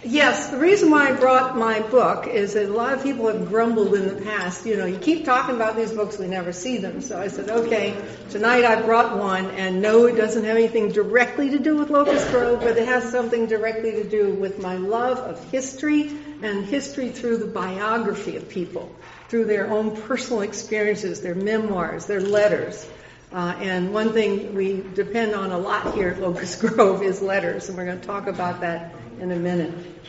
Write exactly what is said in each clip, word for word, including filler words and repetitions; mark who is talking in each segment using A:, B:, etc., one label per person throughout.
A: Yes, the reason why I brought my book is that a lot of people have grumbled in the past, you know, you keep talking about these books, we never see them. So I said, okay, tonight I brought one, and no, it doesn't have anything directly to do with Locust Grove, but it has something directly to do with my love of history, and history through the biography of people, through their own personal experiences, their memoirs, their letters. Uh, and one thing we depend on a lot here at Locust Grove is letters, and we're going to talk about that in a minute.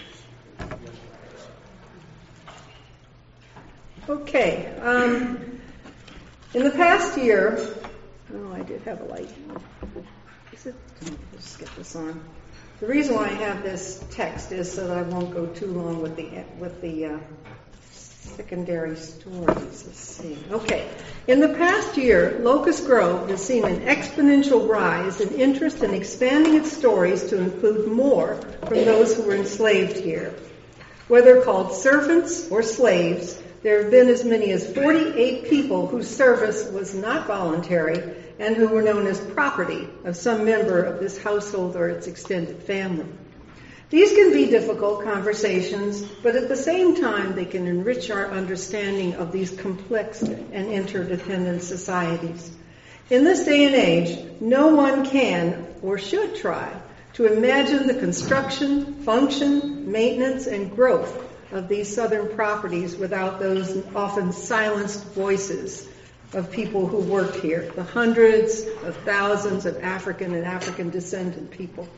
A: Okay. Um, in the past year, oh, I did have a light. Is it? Let's just get this on. The reason why I have this text is so that I won't go too long with the with the uh, secondary stories. Let's see. Okay. In the past year, Locust Grove has seen an exponential rise in interest in expanding its stories to include more from those who were enslaved here. Whether called servants or slaves, there have been as many as forty-eight people whose service was not voluntary and who were known as property of some member of this household or its extended family. These can be difficult conversations, but at the same time they can enrich our understanding of these complex and interdependent societies. In this day and age, no one can or should try to imagine the construction, function, maintenance, and growth of these southern properties without those often silenced voices of people who worked here, the hundreds of thousands of African and African descendant people.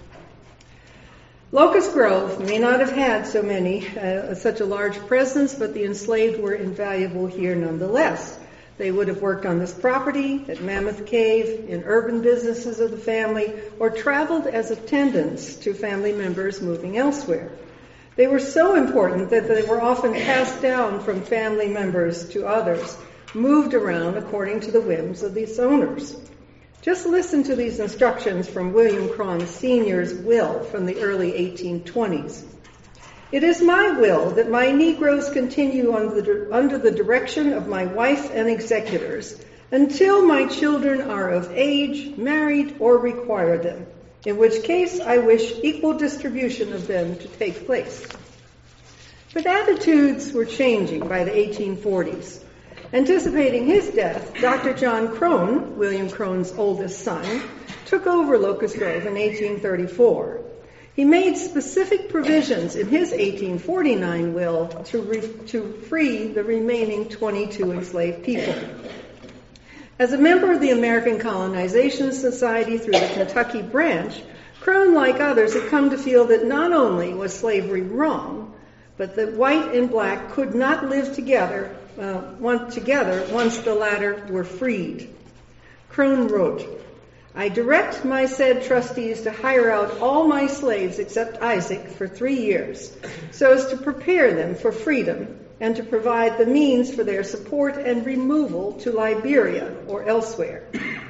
A: Locust Grove may not have had so many, uh, such a large presence, but the enslaved were invaluable here nonetheless. They would have worked on this property, at Mammoth Cave, in urban businesses of the family, or traveled as attendants to family members moving elsewhere. They were so important that they were often passed down from family members to others, moved around according to the whims of these owners. Just listen to these instructions from William Cron Senior's will from the early eighteen twenties. It is my will that my Negroes continue under the, under the direction of my wife and executors until my children are of age, married, or require them, in which case I wish equal distribution of them to take place. But attitudes were changing by the eighteen forties. Anticipating his death, Doctor John Crone, William Crone's oldest son, took over Locust Grove in eighteen thirty-four. He made specific provisions in his eighteen forty-nine will to, re- to free the remaining twenty-two enslaved people. As a member of the American Colonization Society through the Kentucky branch, Crone, like others, had come to feel that not only was slavery wrong, but that white and black could not live together Uh, one, together once the latter were freed. Crone wrote, I direct my said trustees to hire out all my slaves except Isaac for three years, so as to prepare them for freedom and to provide the means for their support and removal to Liberia or elsewhere.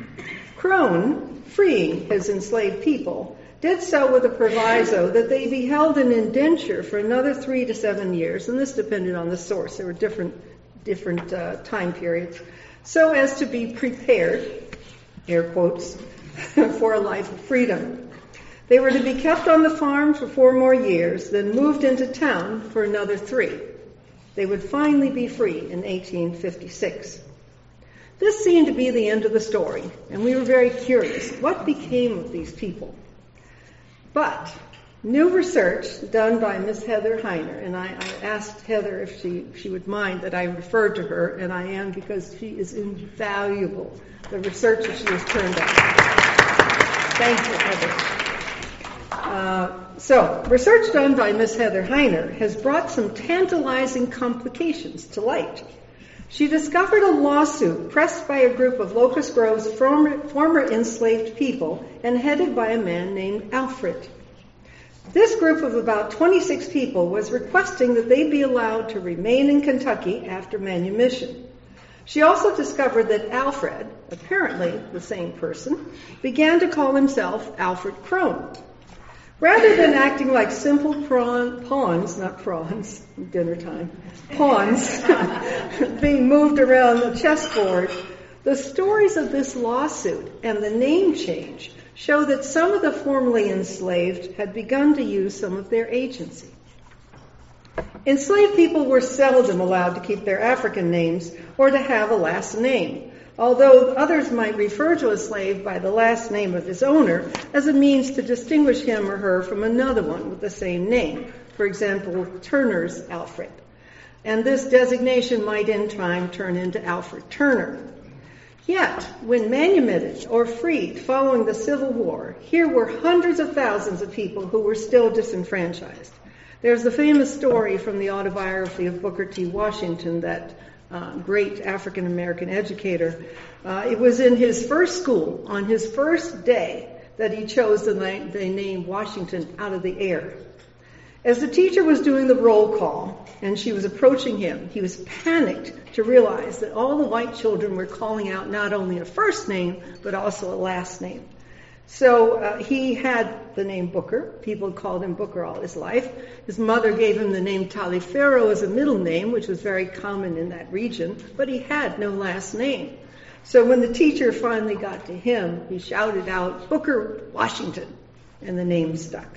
A: Crone, freeing his enslaved people, did so with a proviso that they be held in indenture for another three to seven years, and this depended on the source. There were different different uh, time periods, so as to be prepared, air quotes, for a life of freedom. They were to be kept on the farm for four more years, then moved into town for another three. They would finally be free in eighteen fifty-six. This seemed to be the end of the story, and we were very curious. What became of these people? But new research done by Miss Heather Heiner, and I, I asked Heather if she, she would mind that I referred to her, and I am because she is invaluable, the research that she has turned out. Thank you, Heather. Uh, so, research done by Miss Heather Heiner has brought some tantalizing complications to light. She discovered a lawsuit pressed by a group of Locust Grove's former, former enslaved people and headed by a man named Alfred. This group of about twenty-six people was requesting that they be allowed to remain in Kentucky after manumission. She also discovered that Alfred, apparently the same person, began to call himself Alfred Crone. Rather than acting like simple prawn, pawns, not prawns, dinner time, pawns, being moved around the chessboard, the stories of this lawsuit and the name change show that some of the formerly enslaved had begun to use some of their agency. Enslaved people were seldom allowed to keep their African names or to have a last name, although others might refer to a slave by the last name of his owner as a means to distinguish him or her from another one with the same name. For example, Turner's Alfred. And this designation might in time turn into Alfred Turner. Yet, when manumitted or freed following the Civil War, here were hundreds of thousands of people who were still disenfranchised. There's the famous story from the autobiography of Booker T. Washington, that uh, great African-American educator. Uh, it was in his first school, on his first day, that he chose the name, the name Washington out of the air. As the teacher was doing the roll call and she was approaching him, he was panicked to realize that all the white children were calling out not only a first name, but also a last name. So uh, he had the name Booker. People called him Booker all his life. His mother gave him the name Taliaferro as a middle name, which was very common in that region, but he had no last name. So when the teacher finally got to him, he shouted out, "Booker Washington," and the name stuck.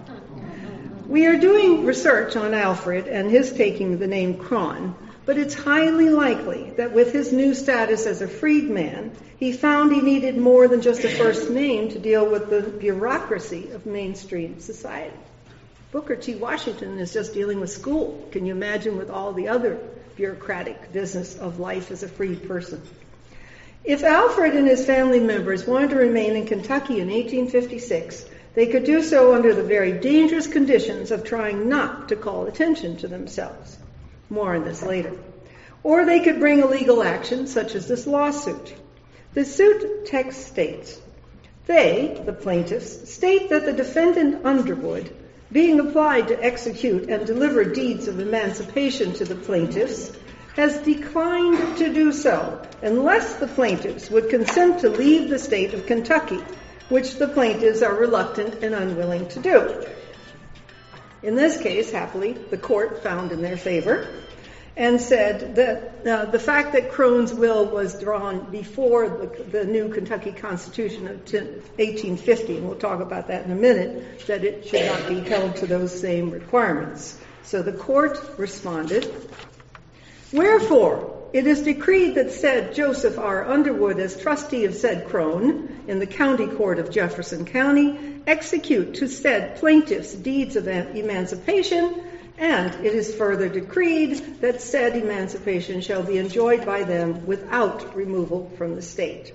A: We are doing research on Alfred and his taking the name Cron, but it's highly likely that with his new status as a freedman, he found he needed more than just a first name to deal with the bureaucracy of mainstream society. Booker T. Washington is just dealing with school. Can you imagine with all the other bureaucratic business of life as a freed person? If Alfred and his family members wanted to remain in Kentucky in eighteen fifty-six, they could do so under the very dangerous conditions of trying not to call attention to themselves. More on this later. Or they could bring a legal action, such as this lawsuit. The suit text states, they, the plaintiffs, state that the defendant Underwood, being applied to execute and deliver deeds of emancipation to the plaintiffs, has declined to do so unless the plaintiffs would consent to leave the state of Kentucky, which the plaintiffs are reluctant and unwilling to do. In this case, happily, the court found in their favor and said that uh, the fact that Crone's will was drawn before the, the new Kentucky Constitution of eighteen fifty, and we'll talk about that in a minute, that it should not be held to those same requirements. So the court responded, "Wherefore, it is decreed that said Joseph R. Underwood, as trustee of said Crone in the county court of Jefferson County, execute to said plaintiffs deeds of emancipation, and it is further decreed that said emancipation shall be enjoyed by them without removal from the state."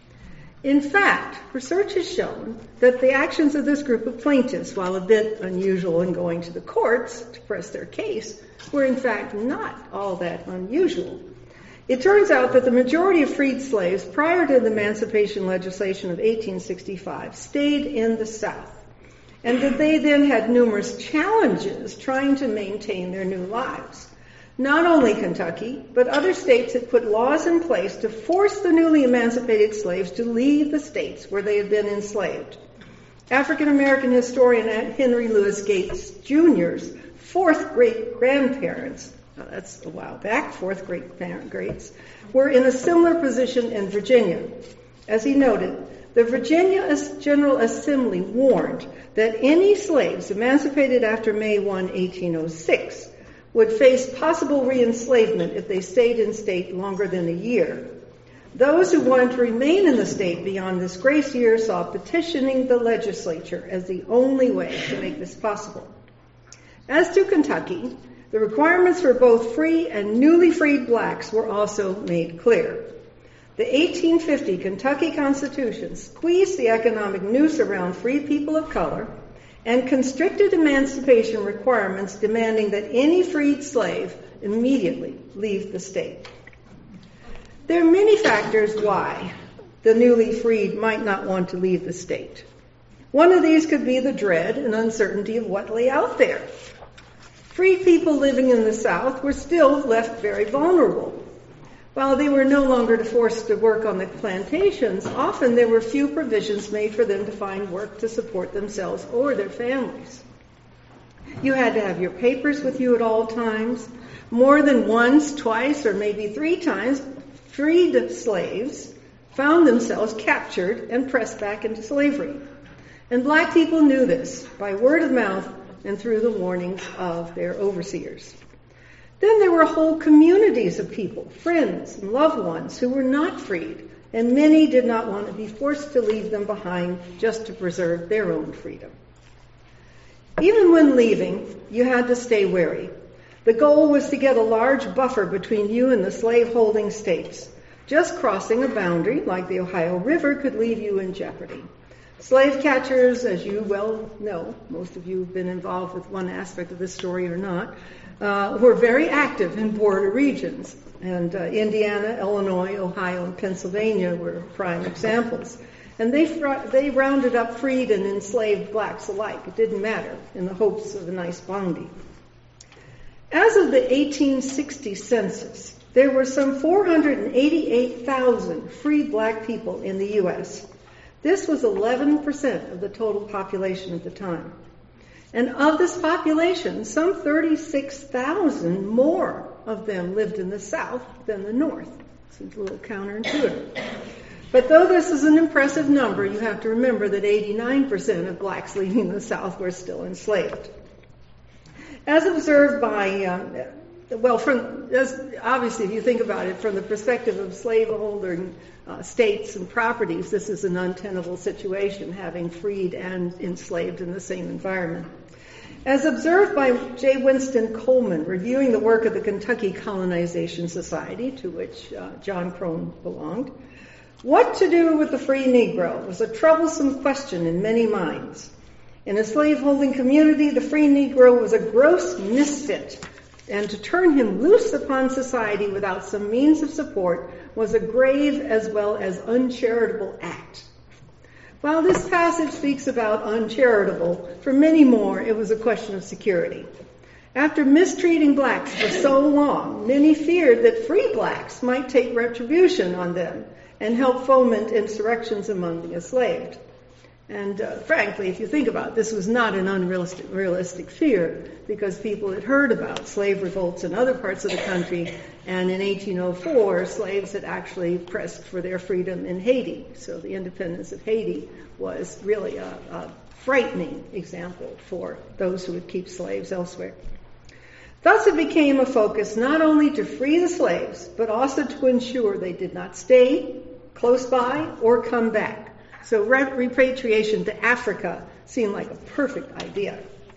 A: In fact, research has shown that the actions of this group of plaintiffs, while a bit unusual in going to the courts to press their case, were in fact not all that unusual. It turns out that the majority of freed slaves prior to the emancipation legislation of eighteen sixty-five stayed in the South, and that they then had numerous challenges trying to maintain their new lives. Not only Kentucky, but other states had put laws in place to force the newly emancipated slaves to leave the states where they had been enslaved. African-American historian Henry Louis Gates Junior's fourth great-grandparents, oh, that's a while back, fourth great-greats, were in a similar position in Virginia. As he noted, the Virginia General Assembly warned that any slaves emancipated after May first, eighteen oh six, would face possible re-enslavement if they stayed in state longer than a year. Those who wanted to remain in the state beyond this grace year saw petitioning the legislature as the only way to make this possible. As to Kentucky, the requirements for both free and newly freed blacks were also made clear. The eighteen fifty Kentucky Constitution squeezed the economic noose around free people of color and constricted emancipation requirements demanding that any freed slave immediately leave the state. There are many factors why the newly freed might not want to leave the state. One of these could be the dread and uncertainty of what lay out there. Freed people living in the South were still left very vulnerable. While they were no longer forced to work on the plantations, often there were few provisions made for them to find work to support themselves or their families. You had to have your papers with you at all times. More than once, twice, or maybe three times, freed slaves found themselves captured and pressed back into slavery. And black people knew this by word of mouth and through the warnings of their overseers. Then there were whole communities of people, friends and loved ones, who were not freed, and many did not want to be forced to leave them behind just to preserve their own freedom. Even when leaving, you had to stay wary. The goal was to get a large buffer between you and the slave-holding states. Just crossing a boundary, like the Ohio River, could leave you in jeopardy. Slave catchers, as you well know, most of you have been involved with one aspect of this story or not, uh, were very active in border regions. And uh, Indiana, Illinois, Ohio, and Pennsylvania were prime examples. And they fr- they rounded up freed and enslaved blacks alike. It didn't matter, in the hopes of a nice bounty. As of the eighteen sixty census, there were some four hundred eighty-eight thousand freed black people in the U S This was eleven percent of the total population at the time. And of this population, some thirty-six thousand more of them lived in the South than the North. Seems a little counterintuitive. But though this is an impressive number, you have to remember that eighty-nine percent of blacks leaving the South were still enslaved. As observed by, uh, well, from as obviously, if you think about it from the perspective of slaveholding uh, states and properties, this is an untenable situation, having freed and enslaved in the same environment. As observed by J. Winston Coleman, reviewing the work of the Kentucky Colonization Society, to which uh, John Crone belonged, what to do with the free Negro was a troublesome question in many minds. In a slaveholding community, the free Negro was a gross misfit, and to turn him loose upon society without some means of support was a grave as well as uncharitable act. While this passage speaks about uncharitable, for many more it was a question of security. After mistreating blacks for so long, many feared that free blacks might take retribution on them and help foment insurrections among the enslaved. And uh, frankly, if you think about it, this was not an unrealistic realistic fear, because people had heard about slave revolts in other parts of the country, and in eighteen oh four, slaves had actually pressed for their freedom in Haiti. So the independence of Haiti was really a, a frightening example for those who would keep slaves elsewhere. Thus it became a focus not only to free the slaves, but also to ensure they did not stay close by or come back. So repatriation to Africa seemed like a perfect idea.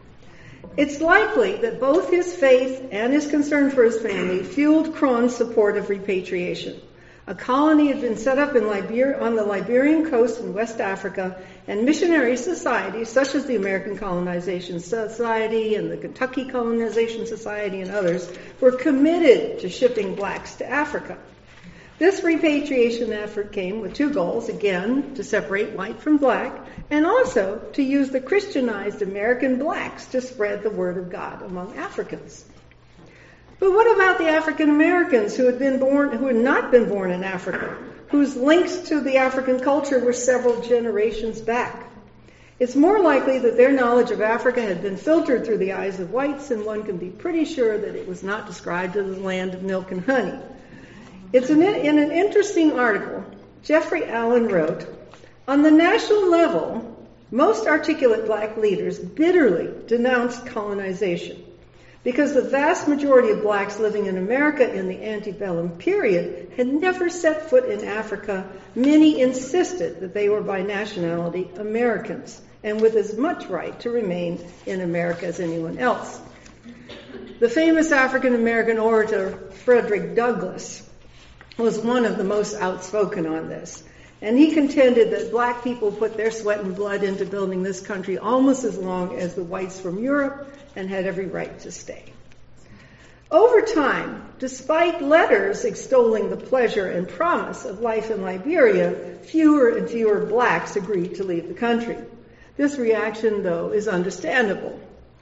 A: It's likely that both his faith and his concern for his family fueled Crone's support of repatriation. A colony had been set up in Liber- on the Liberian coast in West Africa, and missionary societies such as the American Colonization Society and the Kentucky Colonization Society and others were committed to shipping blacks to Africa. This repatriation effort came with two goals, again, to separate white from black, and also to use the Christianized American blacks to spread the word of God among Africans. But what about the African Americans who had been born, who had not been born in Africa, whose links to the African culture were several generations back? It's more likely that their knowledge of Africa had been filtered through the eyes of whites, and one can be pretty sure that it was not described as the land of milk and honey. It's an, in an interesting article, Jeffrey Allen wrote, on the national level, most articulate black leaders bitterly denounced colonization. Because the vast majority of blacks living in America in the antebellum period had never set foot in Africa, many insisted that they were by nationality Americans, and with as much right to remain in America as anyone else. The famous African American orator Frederick Douglass was one of the most outspoken on this. And he contended that black people put their sweat and blood into building this country almost as long as the whites from Europe, and had every right to stay. Over time, despite letters extolling the pleasure and promise of life in Liberia, fewer and fewer blacks agreed to leave the country. This reaction, though, is understandable,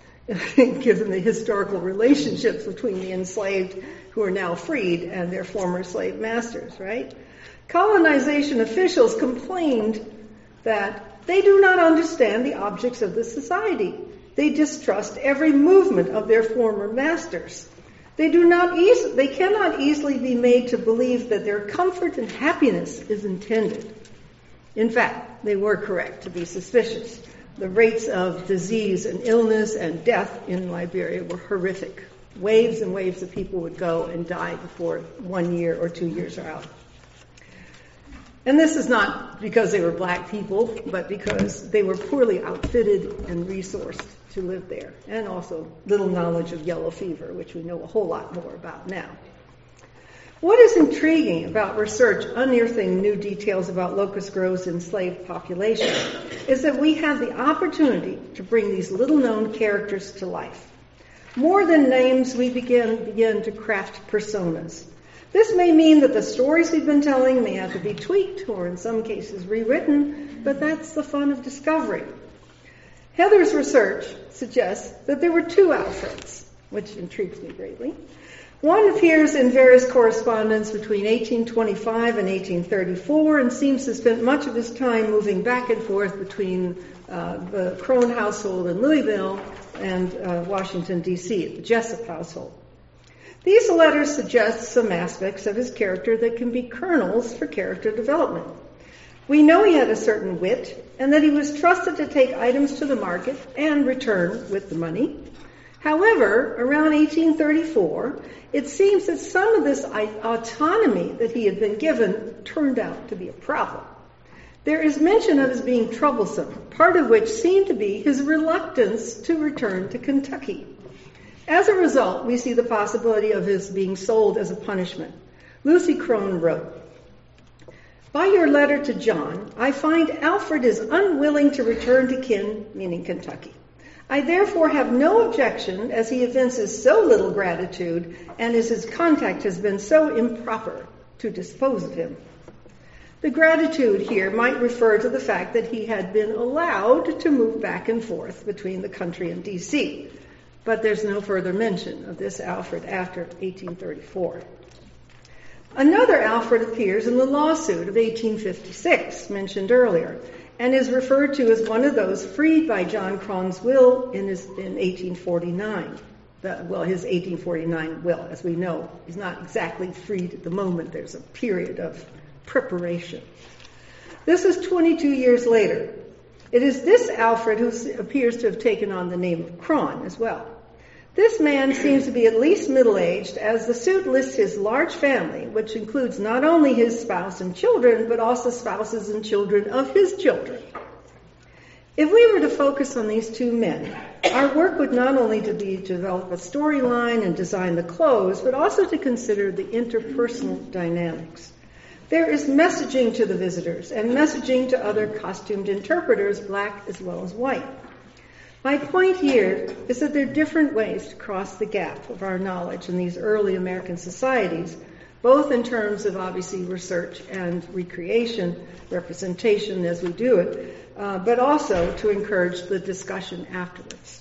A: given the historical relationships between the enslaved who are now freed and their former slave masters, right? Colonization officials complained that they do not understand the objects of the society. They distrust every movement of their former masters. They do not eas- they cannot easily be made to believe that their comfort and happiness is intended. In fact, they were correct to be suspicious. The rates of disease and illness and death in Liberia were horrific. Waves and waves of people would go and die before one year or two years are out. And this is not because they were black people, but because they were poorly outfitted and resourced to live there, and also little knowledge of yellow fever, which we know a whole lot more about now. What is intriguing about research unearthing new details about Locust Grove's enslaved population is that we have the opportunity to bring these little-known characters to life. More than names, we begin, begin to craft personas. This may mean that the stories we've been telling may have to be tweaked or in some cases rewritten, but that's the fun of discovery. Heather's research suggests that there were two Alfreds, which intrigues me greatly. One appears in various correspondence between eighteen twenty-five and eighteen thirty-four and seems to have spent much of his time moving back and forth between uh, the Crone household in Louisville and uh, Washington, D C, the Jessup household. These letters suggest some aspects of his character that can be kernels for character development. We know he had a certain wit and that he was trusted to take items to the market and return with the money. However, around eighteen thirty-four, it seems that some of this autonomy that he had been given turned out to be a problem. There is mention of his being troublesome, part of which seemed to be his reluctance to return to Kentucky. As a result, we see the possibility of his being sold as a punishment. Lucy Crone wrote, "By your letter to John, I find Alfred is unwilling to return to kin, meaning Kentucky. I therefore have no objection, as he evinces so little gratitude, and as his contact has been so improper, to dispose of him." The gratitude here might refer to the fact that he had been allowed to move back and forth between the country and D C, but there's no further mention of this Alfred after eighteen thirty-four. Another Alfred appears in the lawsuit of eighteen fifty-six, mentioned earlier, and is referred to as one of those freed by John Crone's will in, his, in eighteen forty-nine. The, well, his eighteen forty-nine will, as we know, is not exactly freed at the moment. There's a period of preparation. This is twenty-two years later. It is this Alfred who appears to have taken on the name of Crone as well. This man seems to be at least middle-aged, as the suit lists his large family, which includes not only his spouse and children, but also spouses and children of his children. If we were to focus on these two men, our work would not only to be to develop a storyline and design the clothes, but also to consider the interpersonal dynamics. There is messaging to the visitors and messaging to other costumed interpreters, black as well as white. My point here is that there are different ways to cross the gap of our knowledge in these early American societies, both in terms of obviously research and recreation, representation as we do it, uh, but also to encourage the discussion afterwards.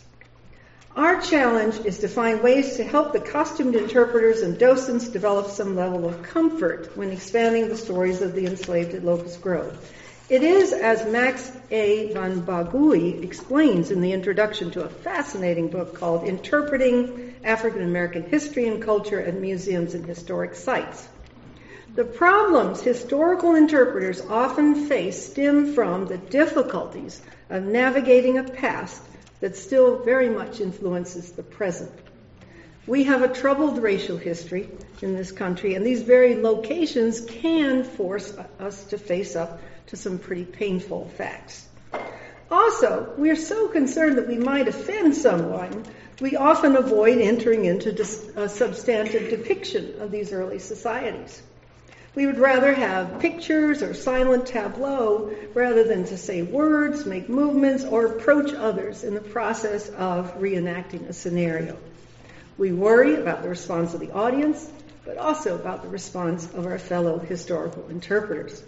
A: Our challenge is to find ways to help the costumed interpreters and docents develop some level of comfort when expanding the stories of the enslaved at Locust Grove. It is, as Max A. van Bagui explains in the introduction to a fascinating book called Interpreting African American History and Culture at Museums and Historic Sites. The problems historical interpreters often face stem from the difficulties of navigating a past that still very much influences the present. We have a troubled racial history in this country, and these very locations can force us to face up to some pretty painful facts. Also, we are so concerned that we might offend someone, we often avoid entering into a substantive depiction of these early societies. We would rather have pictures or silent tableau rather than to say words, make movements, or approach others in the process of reenacting a scenario. We worry about the response of the audience, but also about the response of our fellow historical interpreters.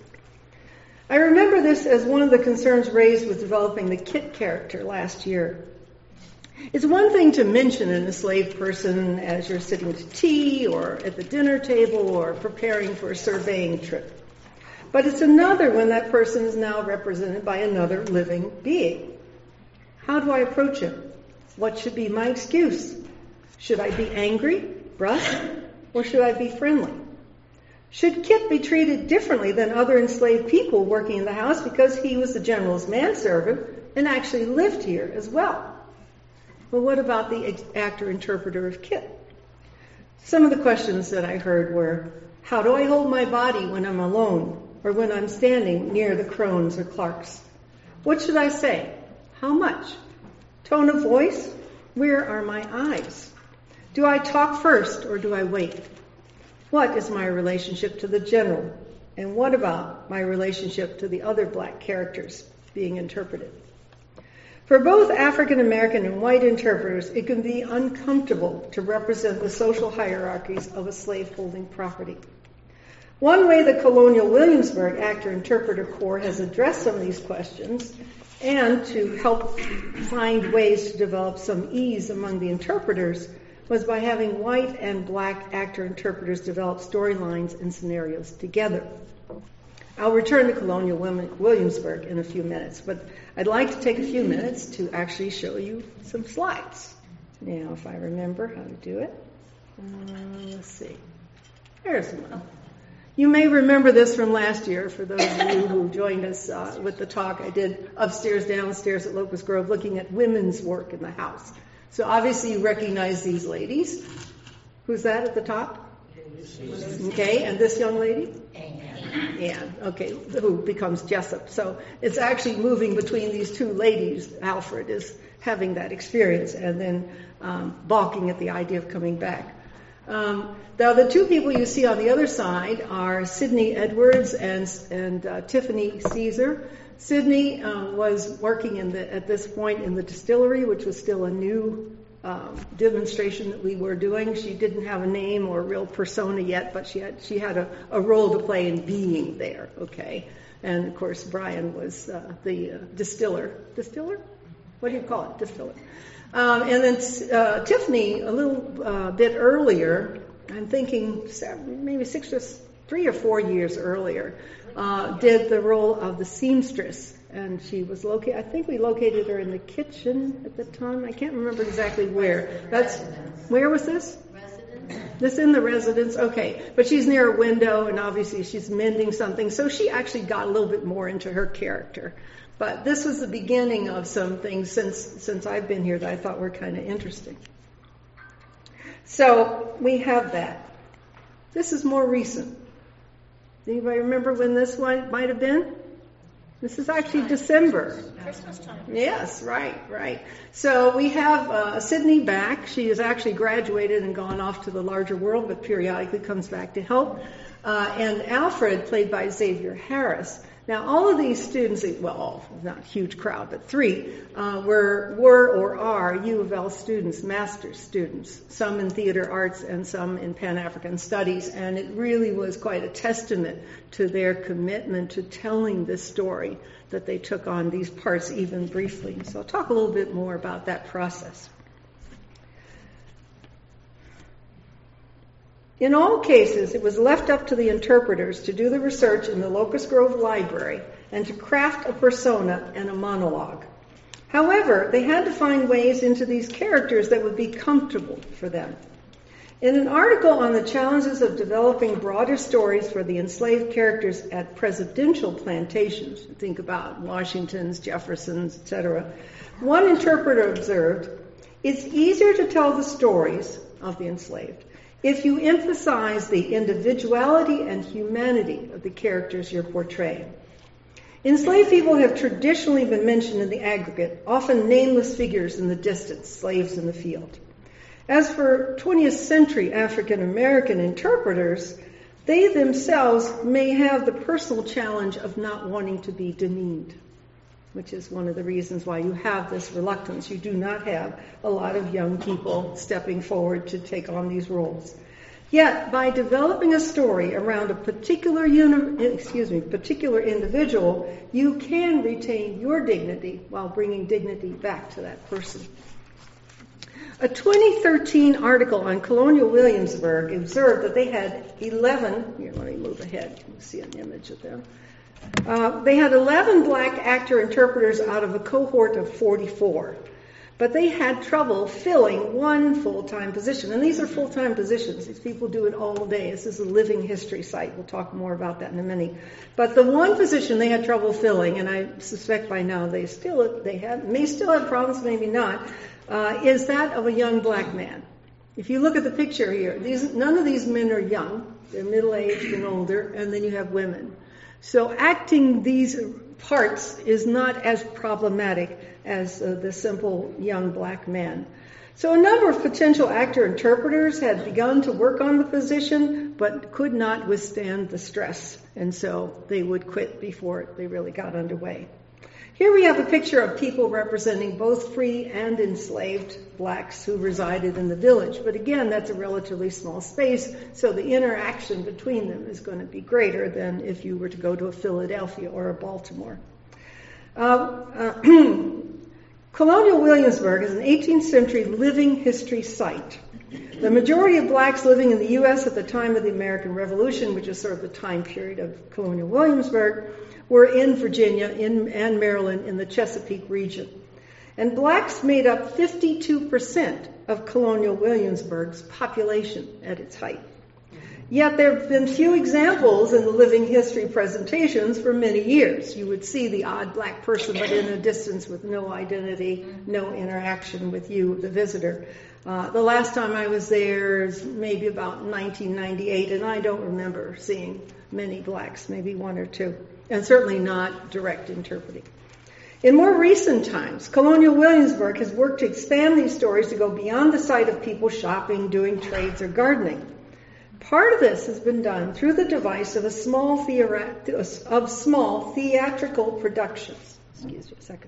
A: I remember this as one of the concerns raised with developing the Kit character last year. It's one thing to mention an enslaved person as you're sitting to tea or at the dinner table or preparing for a surveying trip. But it's another when that person is now represented by another living being. How do I approach him? What should be my excuse? Should I be angry, brusque, or should I be friendly? Should Kit be treated differently than other enslaved people working in the house because he was the general's manservant and actually lived here as well? Well, what about the actor-interpreter of Kit? Some of the questions that I heard were, how do I hold my body when I'm alone or when I'm standing near the Crones or Clarks? What should I say? How much? Tone of voice? Where are my eyes? Do I talk first or do I wait? What is my relationship to the general? And what about my relationship to the other black characters being interpreted? For both African American and white interpreters, it can be uncomfortable to represent the social hierarchies of a slave-holding property. One way the Colonial Williamsburg Actor-Interpreter Corps has addressed some of these questions, and to help find ways to develop some ease among the interpreters, was by having white and black actor-interpreters develop storylines and scenarios together. I'll return to Colonial Williamsburg in a few minutes, but I'd like to take a few minutes to actually show you some slides. Now, if I remember how to do it. Uh, let's see. There's one. You may remember this from last year, for those of you who joined us uh, with the talk I did upstairs, downstairs at Locust Grove, looking at women's work in the house. So obviously you recognize these ladies. Who's that at the top? Okay, and this young lady? Anne, okay, who becomes Jessup. So it's actually moving between these two ladies. Alfred is having that experience and then um, balking at the idea of coming back. Um, now, the two people you see on the other side are Sidney Edwards and, and uh, Tiffany Caesar. Sidney uh, was working in the, at this point in the distillery, which was still a new um, demonstration that we were doing. She didn't have a name or a real persona yet, but she had she had a, a role to play in being there. Okay, and of course Brian was uh, the uh, distiller. Distiller? What do you call it? Distiller. Um, and then uh, Tiffany, a little uh, bit earlier, I'm thinking seven, maybe six or three or four years earlier, uh, did the role of the seamstress. And she was located, I think we located her in the kitchen at the time. I can't remember exactly where. That's, where was this? Residence. This in the residence? Okay. But she's near a window and obviously she's mending something. So she actually got a little bit more into her character. But this was the beginning of some things since since I've been here that I thought were kind of interesting. So we have that. This is more recent. Anybody remember when this one might have been? This is actually December.
B: Christmas time.
A: Yes, right, right. So we have uh, Sidney back. She has actually graduated and gone off to the larger world, but periodically comes back to help. Uh, and Alfred, played by Xavier Harris. Now, all of these students, well, not a huge crowd, but three, uh, were were or are U of L students, master's students, some in theater arts and some in Pan-African studies, and it really was quite a testament to their commitment to telling this story that they took on these parts even briefly. So I'll talk a little bit more about that process. In all cases, it was left up to the interpreters to do the research in the Locust Grove Library and to craft a persona and a monologue. However, they had to find ways into these characters that would be comfortable for them. In an article on the challenges of developing broader stories for the enslaved characters at presidential plantations, think about Washington's, Jefferson's, et cetera, one interpreter observed, "It's easier to tell the stories of the enslaved if you emphasize the individuality and humanity of the characters you're portraying. Enslaved people have traditionally been mentioned in the aggregate, often nameless figures in the distance, slaves in the field. As for twentieth century African American interpreters, they themselves may have the personal challenge of not wanting to be demeaned, which is one of the reasons why you have this reluctance. You do not have a lot of young people stepping forward to take on these roles. Yet, by developing a story around a particular uni- excuse me, particular individual, you can retain your dignity while bringing dignity back to that person. A twenty thirteen article on Colonial Williamsburg observed that they had eleven, here let me move ahead, you can see an image of them. Uh, they had eleven black actor-interpreters out of a cohort of forty-four, but they had trouble filling one full-time position. And these are full-time positions. These people do it all day. This is a living history site. We'll talk more about that in a minute. But the one position they had trouble filling, and I suspect by now they still they have, may still have problems, maybe not, uh, is that of a young black man. If you look at the picture here, these, none of these men are young. They're middle-aged and older, and then you have women. So acting these parts is not as problematic as uh, the simple young black man. So a number of potential actor-interpreters had begun to work on the position, but could not withstand the stress, and so they would quit before they really got underway. Here we have a picture of people representing both free and enslaved blacks who resided in the village. But again, that's a relatively small space, so the interaction between them is going to be greater than if you were to go to a Philadelphia or a Baltimore. Uh, uh, Colonial Williamsburg is an eighteenth century living history site. The majority of blacks living in the U S at the time of the American Revolution, which is sort of the time period of Colonial Williamsburg, were in Virginia in, and Maryland in the Chesapeake region. And blacks made up fifty-two percent of Colonial Williamsburg's population at its height. Yet there have been few examples in the living history presentations for many years. You would see the odd black person, but in a distance with no identity, no interaction with you, the visitor. Uh, the last time I was there is maybe about nineteen ninety-eight, and I don't remember seeing many blacks, maybe one or two, and certainly not direct interpreting. In more recent times, Colonial Williamsburg has worked to expand these stories to go beyond the sight of people shopping, doing trades, or gardening. Part of this has been done through the device of a small theora- of small theatrical productions. Excuse me a second.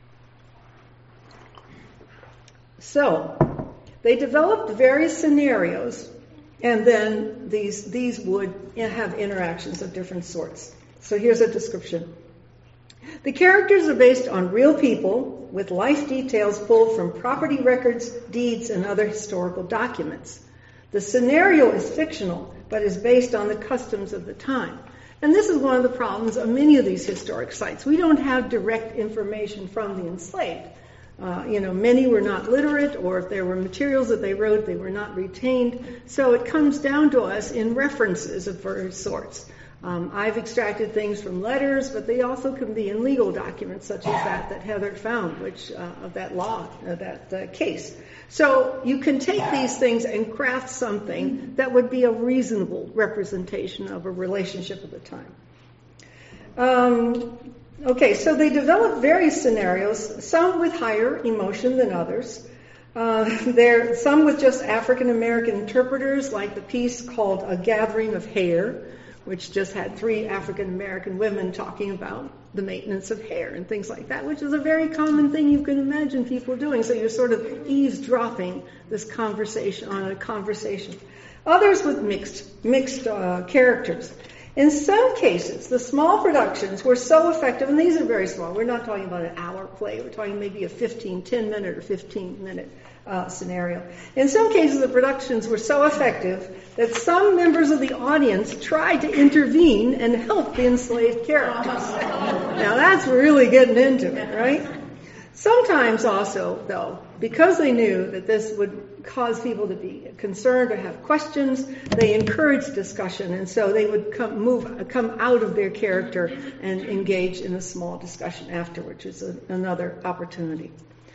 A: So, they developed various scenarios, and then these these would have interactions of different sorts. So here's a description. The characters are based on real people with life details pulled from property records, deeds, and other historical documents. The scenario is fictional, but is based on the customs of the time. And this is one of the problems of many of these historic sites. We don't have direct information from the enslaved. Uh, you know, many were not literate, or if there were materials that they wrote, they were not retained. So it comes down to us in references of various sorts. Um, I've extracted things from letters, but they also can be in legal documents such as that that Heather found, which uh, of that law, uh, that uh, case. So you can take these things and craft something that would be a reasonable representation of a relationship at the time. Um, okay, so they developed various scenarios, some with higher emotion than others. Uh, there, some with just African American interpreters, like the piece called A Gathering of Hair, which just had three African American women talking about the maintenance of hair and things like that, which is a very common thing you can imagine people doing. So you're sort of eavesdropping this conversation on a conversation. Others with mixed mixed uh, characters. In some cases, the small productions were so effective, and these are very small. We're not talking about an hour play. We're talking maybe a fifteen, ten minute or fifteen minute uh, scenario. In some cases, the productions were so effective that some members of the audience tried to intervene and help the enslaved characters. Now that's really getting into it, right? Sometimes also, though, because they knew that this would cause people to be concerned or have questions, they encouraged discussion, and so they would come, move, come out of their character and engage in a small discussion afterwards, which is a, another opportunity.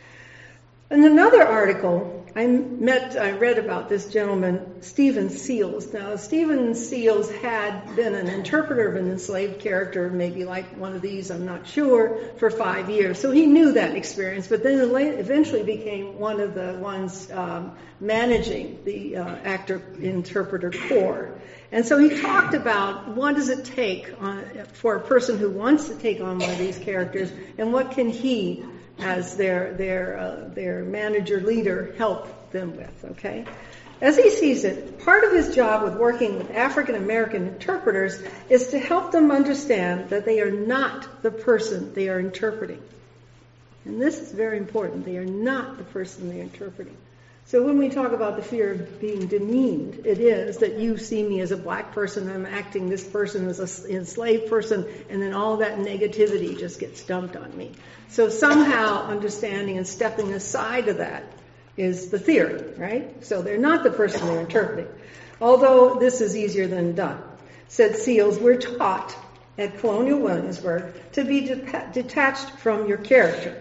A: In another article, I met, I read about this gentleman, Stephen Seals. Now, Stephen Seals had been an interpreter of an enslaved character, maybe like one of these, I'm not sure, for five years. So he knew that experience, but then eventually became one of the ones um, managing the uh, actor-interpreter corps. And so he talked about what does it take on, for a person who wants to take on one of these characters, and what can he as their their uh, their manager leader help them with, okay? As he sees it, part of his job with working with African American interpreters is to help them understand that they are not the person they are interpreting. And this is very important. They are not the person they are interpreting. So when we talk about the fear of being demeaned, it is that you see me as a black person, I'm acting this person as an enslaved person, and then all that negativity just gets dumped on me. So somehow understanding and stepping aside of that is the theory, right? So they're not the person they're interpreting. Although this is easier than done. Said Seals, we're taught at Colonial Williamsburg to be de- detached from your character.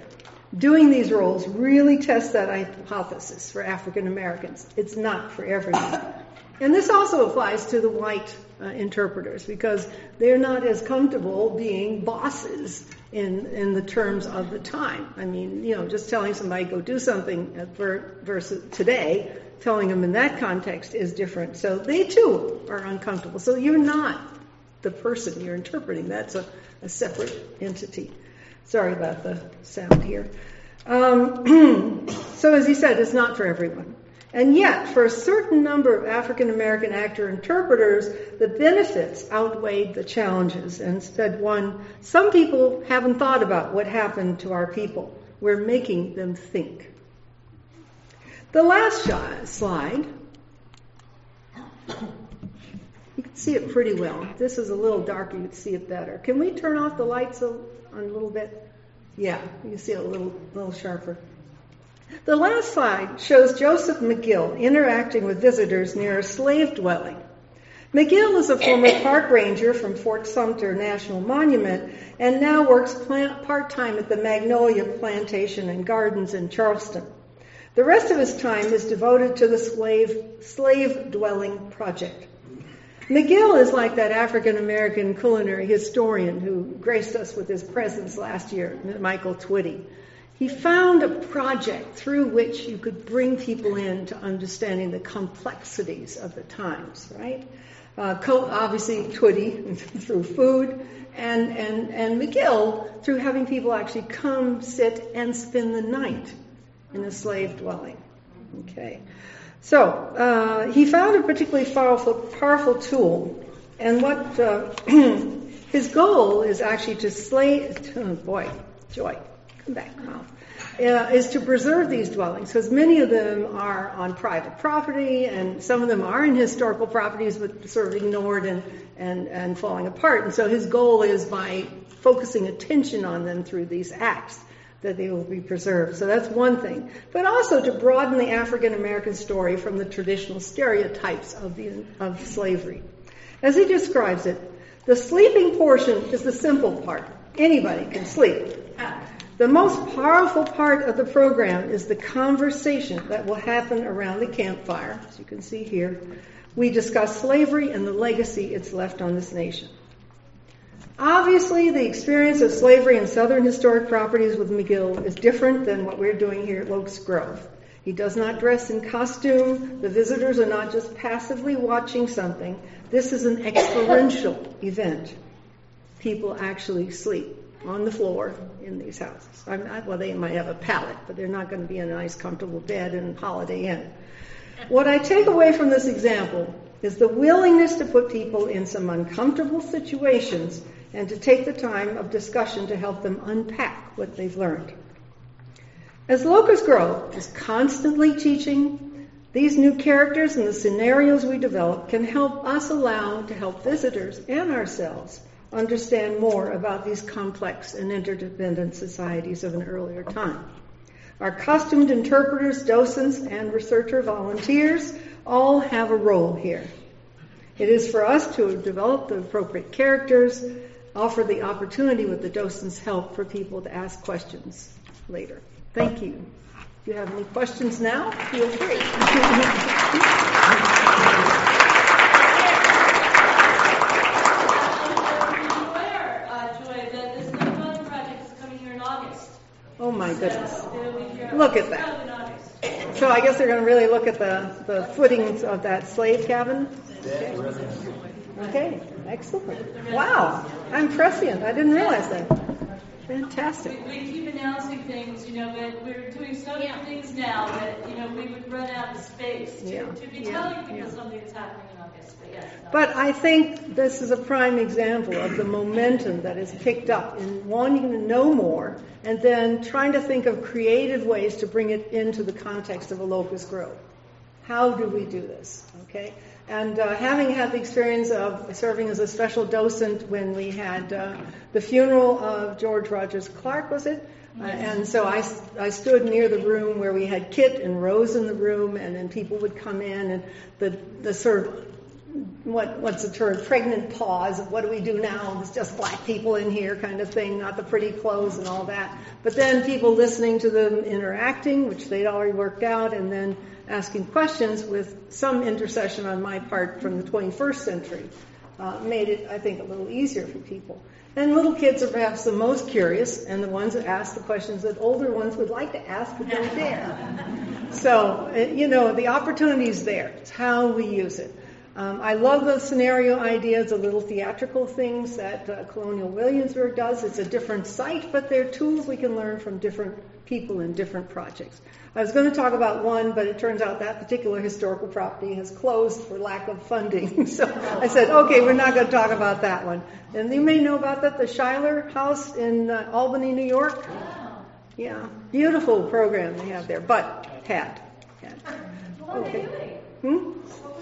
A: doing these roles really tests that hypothesis for African Americans. It's not for everyone. And this also applies to the white uh, interpreters, because they're not as comfortable being bosses in in the terms of the time. I mean, you know, just telling somebody go do something for, versus today, telling them in that context is different. So they too are uncomfortable. So you're not the person you're interpreting. That's a, a separate entity. Sorry about the sound here. Um, so as he said, it's not for everyone. And yet, for a certain number of African American actor interpreters, the benefits outweighed the challenges. And said one, some people haven't thought about what happened to our people. We're making them think. The last sh- slide, you can see it pretty well. This is a little darker, you can see it better. Can we turn off the lights a, a little bit? Yeah, you can see it a little, little sharper. The last slide shows Joseph McGill interacting with visitors near a slave dwelling. McGill is a former park ranger from Fort Sumter National Monument and now works plant- part-time at the Magnolia Plantation and Gardens in Charleston. The rest of his time is devoted to the slave, slave dwelling project. McGill is like that African-American culinary historian who graced us with his presence last year, Michael Twitty. He found a project through which you could bring people in to understanding the complexities of the times, right? Uh, obviously, Twitty through food, and, and, and McGill through having people actually come, sit, and spend the night in a slave dwelling. Okay. So, uh, he found a particularly powerful, powerful tool, and what uh, his goal is actually to slay, oh boy, joy. Come back, Mouth, uh, is to preserve these dwellings, because many of them are on private property, and some of them are in historical properties, but sort of ignored and, and, and falling apart. And so his goal is, by focusing attention on them through these acts, that they will be preserved. So that's one thing. But also to broaden the African American story from the traditional stereotypes of, the, of slavery. As he describes it, the sleeping portion is the simple part. Anybody can sleep. The most powerful part of the program is the conversation that will happen around the campfire, as you can see here. We discuss slavery and the legacy it's left on this nation. Obviously, the experience of slavery in Southern historic properties with McGill is different than what we're doing here at Locust Grove. He does not dress in costume. The visitors are not just passively watching something. This is an experiential event. People actually sleep on the floor in these houses. I'm not, well, they might have a pallet, but they're not going to be in a nice, comfortable bed in Holiday Inn. What I take away from this example is the willingness to put people in some uncomfortable situations and to take the time of discussion to help them unpack what they've learned. As Locust Grove is constantly teaching, these new characters and the scenarios we develop can help us allow to help visitors and ourselves understand more about these complex and interdependent societies of an earlier time. Our costumed interpreters, docents, and researcher volunteers all have a role here. It is for us to develop the appropriate characters, offer the opportunity with the docents' help for people to ask questions later. Thank you. If you have any questions now, feel free. Oh my goodness. Look at that. So I guess they're going to really look at the, the footings of that slave cabin. Okay. Okay, excellent. Wow, I'm prescient. I didn't realize that. Fantastic.
B: We, we keep announcing things, you know, but we're doing so many yeah. things now that, you know, we would run out of space to,
A: yeah.
B: to be
A: yeah.
B: telling people
A: yeah.
B: something that's happening in August. But, yes, no.
A: but I think this is a prime example of the momentum that is picked up in wanting to know more and then trying to think of creative ways to bring it into the context of a Locust Grove. How do we do this? Okay. And uh, having had the experience of serving as a special docent when we had uh, the funeral of George Rogers Clark, was it? Uh, and so I, I stood near the room where we had Kit and Rose in the room, and then people would come in, and the, the sort of what what's the term, pregnant pause of what do we do now? It's just black people in here kind of thing, not the pretty clothes and all that. But then people listening to them interacting, which they'd already worked out, and then asking questions with some intercession on my part from the twenty-first century uh, made it, I think, a little easier for people. And little kids are perhaps the most curious and the ones that ask the questions that older ones would like to ask but don't dare. So, you know, the opportunity is there. It's how we use it. Um, I love the scenario ideas, the little theatrical things that uh, Colonial Williamsburg does. It's a different site, but they're tools we can learn from different people in different projects. I was going to talk about one, but it turns out that particular historical property has closed for lack of funding. So I said, okay, we're not going to talk about that one. And you may know about that, the Schuyler House in uh, Albany, New York. Yeah, beautiful program they have there, but had. had. Okay. Hmm?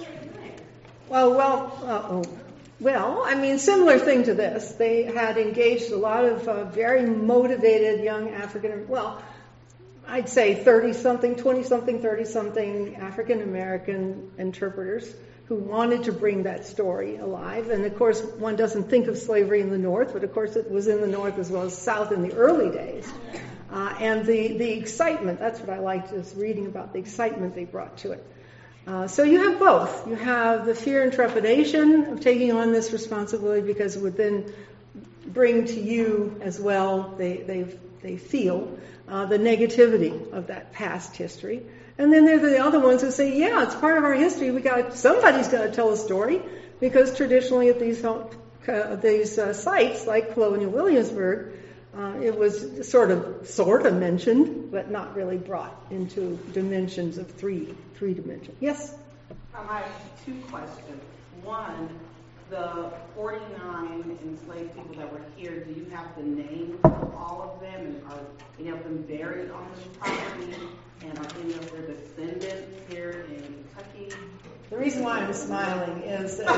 A: Well, well, uh, oh. Well, I mean, similar thing to this. They had engaged a lot of uh, very motivated young African, well, I'd say thirty-something, twenty-something, thirty-something African-American interpreters who wanted to bring that story alive. And, of course, one doesn't think of slavery in the North, but, of course, it was in the North as well as South in the early days. Uh, and the, the excitement, that's what I liked, is reading about the excitement they brought to it. Uh, so you have both. You have the fear and trepidation of taking on this responsibility because it would then bring to you as well, they, they, they feel, uh, the negativity of that past history. And then there are the other ones who say, yeah, it's part of our history. We got somebody's got to tell a story because traditionally at these, uh, these uh, sites like Colonial Williamsburg, Uh, it was sort of sort of mentioned, but not really brought into dimensions of three three dimensions. Yes?
C: Um, I have two questions. One, the forty-nine enslaved people that were here, do you have the names of all of them? And are any of them buried on this property? And are any of their descendants here in Kentucky?
A: The reason why I'm smiling is that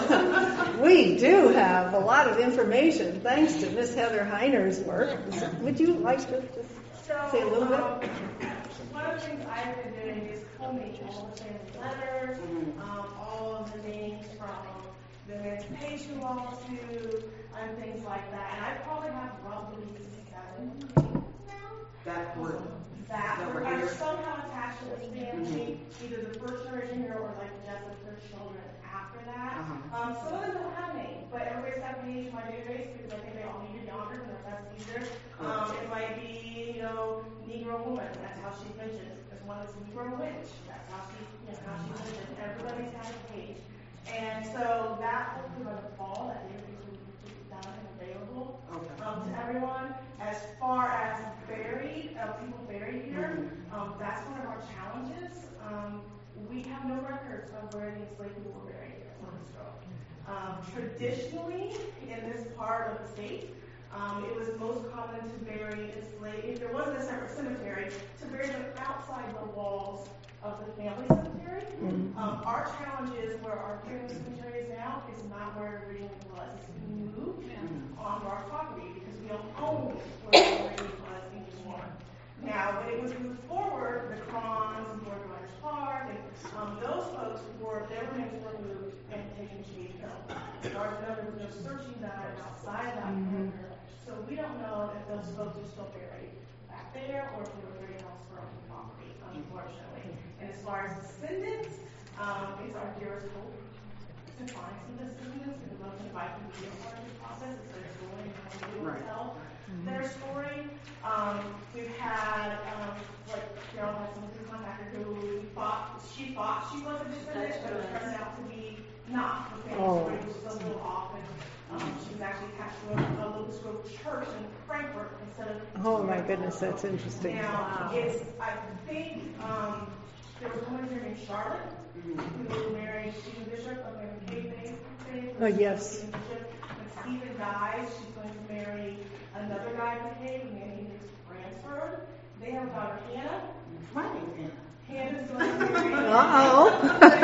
A: uh, we do have a lot of information thanks to Miss Heather Heiner's work. Would you like to just
D: so,
A: say a little bit?
D: Um, one of the things I've been doing is combing all the family letters, um, all of the names from the emancipation law to and things like that. And I probably have roughly seven names now.
C: That were
D: That,
C: that
D: were
C: were here.
D: somehow attached to the family, mm-hmm. either the first generation here or like just the first children after that.
C: Uh-huh.
D: Um, some of them don't have names, but everybody's got names in my database because I think they all need to be honored and that's easier. Um, it might be, you know, Negro woman, that's how she's mentioned. There's one that's Negro witch, that's how she, you know, how she's mentioned. Everybody's got a page. And so that hopefully by the fall, that database will be done and available
C: okay.
D: um, to everyone. As far as buried, uh, people buried here, um, that's one of our challenges. Um, we have no records of where the enslaved people were buried here on this road. Um, traditionally, in this part of the state, um, it was most common to bury enslaved, if there wasn't a separate cemetery, to bury them outside the walls of the family cemetery. Mm-hmm. Um, our challenge is where our family cemetery is now is not where it originally was. It's been moved mm-hmm. onto our property because we don't own where it originally was anymore. Now, when it was moved forward, the Crons and George Myers Park, and um, those folks were, their remains were moved and taken to Shade Hill. As far as I know, there was no searching done outside that mm-hmm. perimeter. So we don't know if those folks are still buried back there or if they were buried elsewhere on the property, unfortunately. And as far as descendants, um, it's our dearest hope to find some descendants and love to invite them to be a part of the process. It's their story and how they will right. tell mm-hmm. their story. Um, we've had, um, like Carol had someone who contacted who thought she thought she was a descendant, but it turned out to be not. The family oh. story was still a little off, and um, she was actually attached to a, a Locust Grove church in Frankfurt instead of.
A: Oh my goodness, that's interesting.
D: Now, wow. it's I think um, there was a woman here named Charlotte mm-hmm. who married Stephen Bishop of Mary Kay fame.
A: Oh yes.
D: Stephen Bishop. When Stephen dies, she's going to marry another guy from Kay who named Bransford. They have a daughter, Hannah.
C: My name's Hannah.
D: Hannah's going to marry.
A: Uh oh.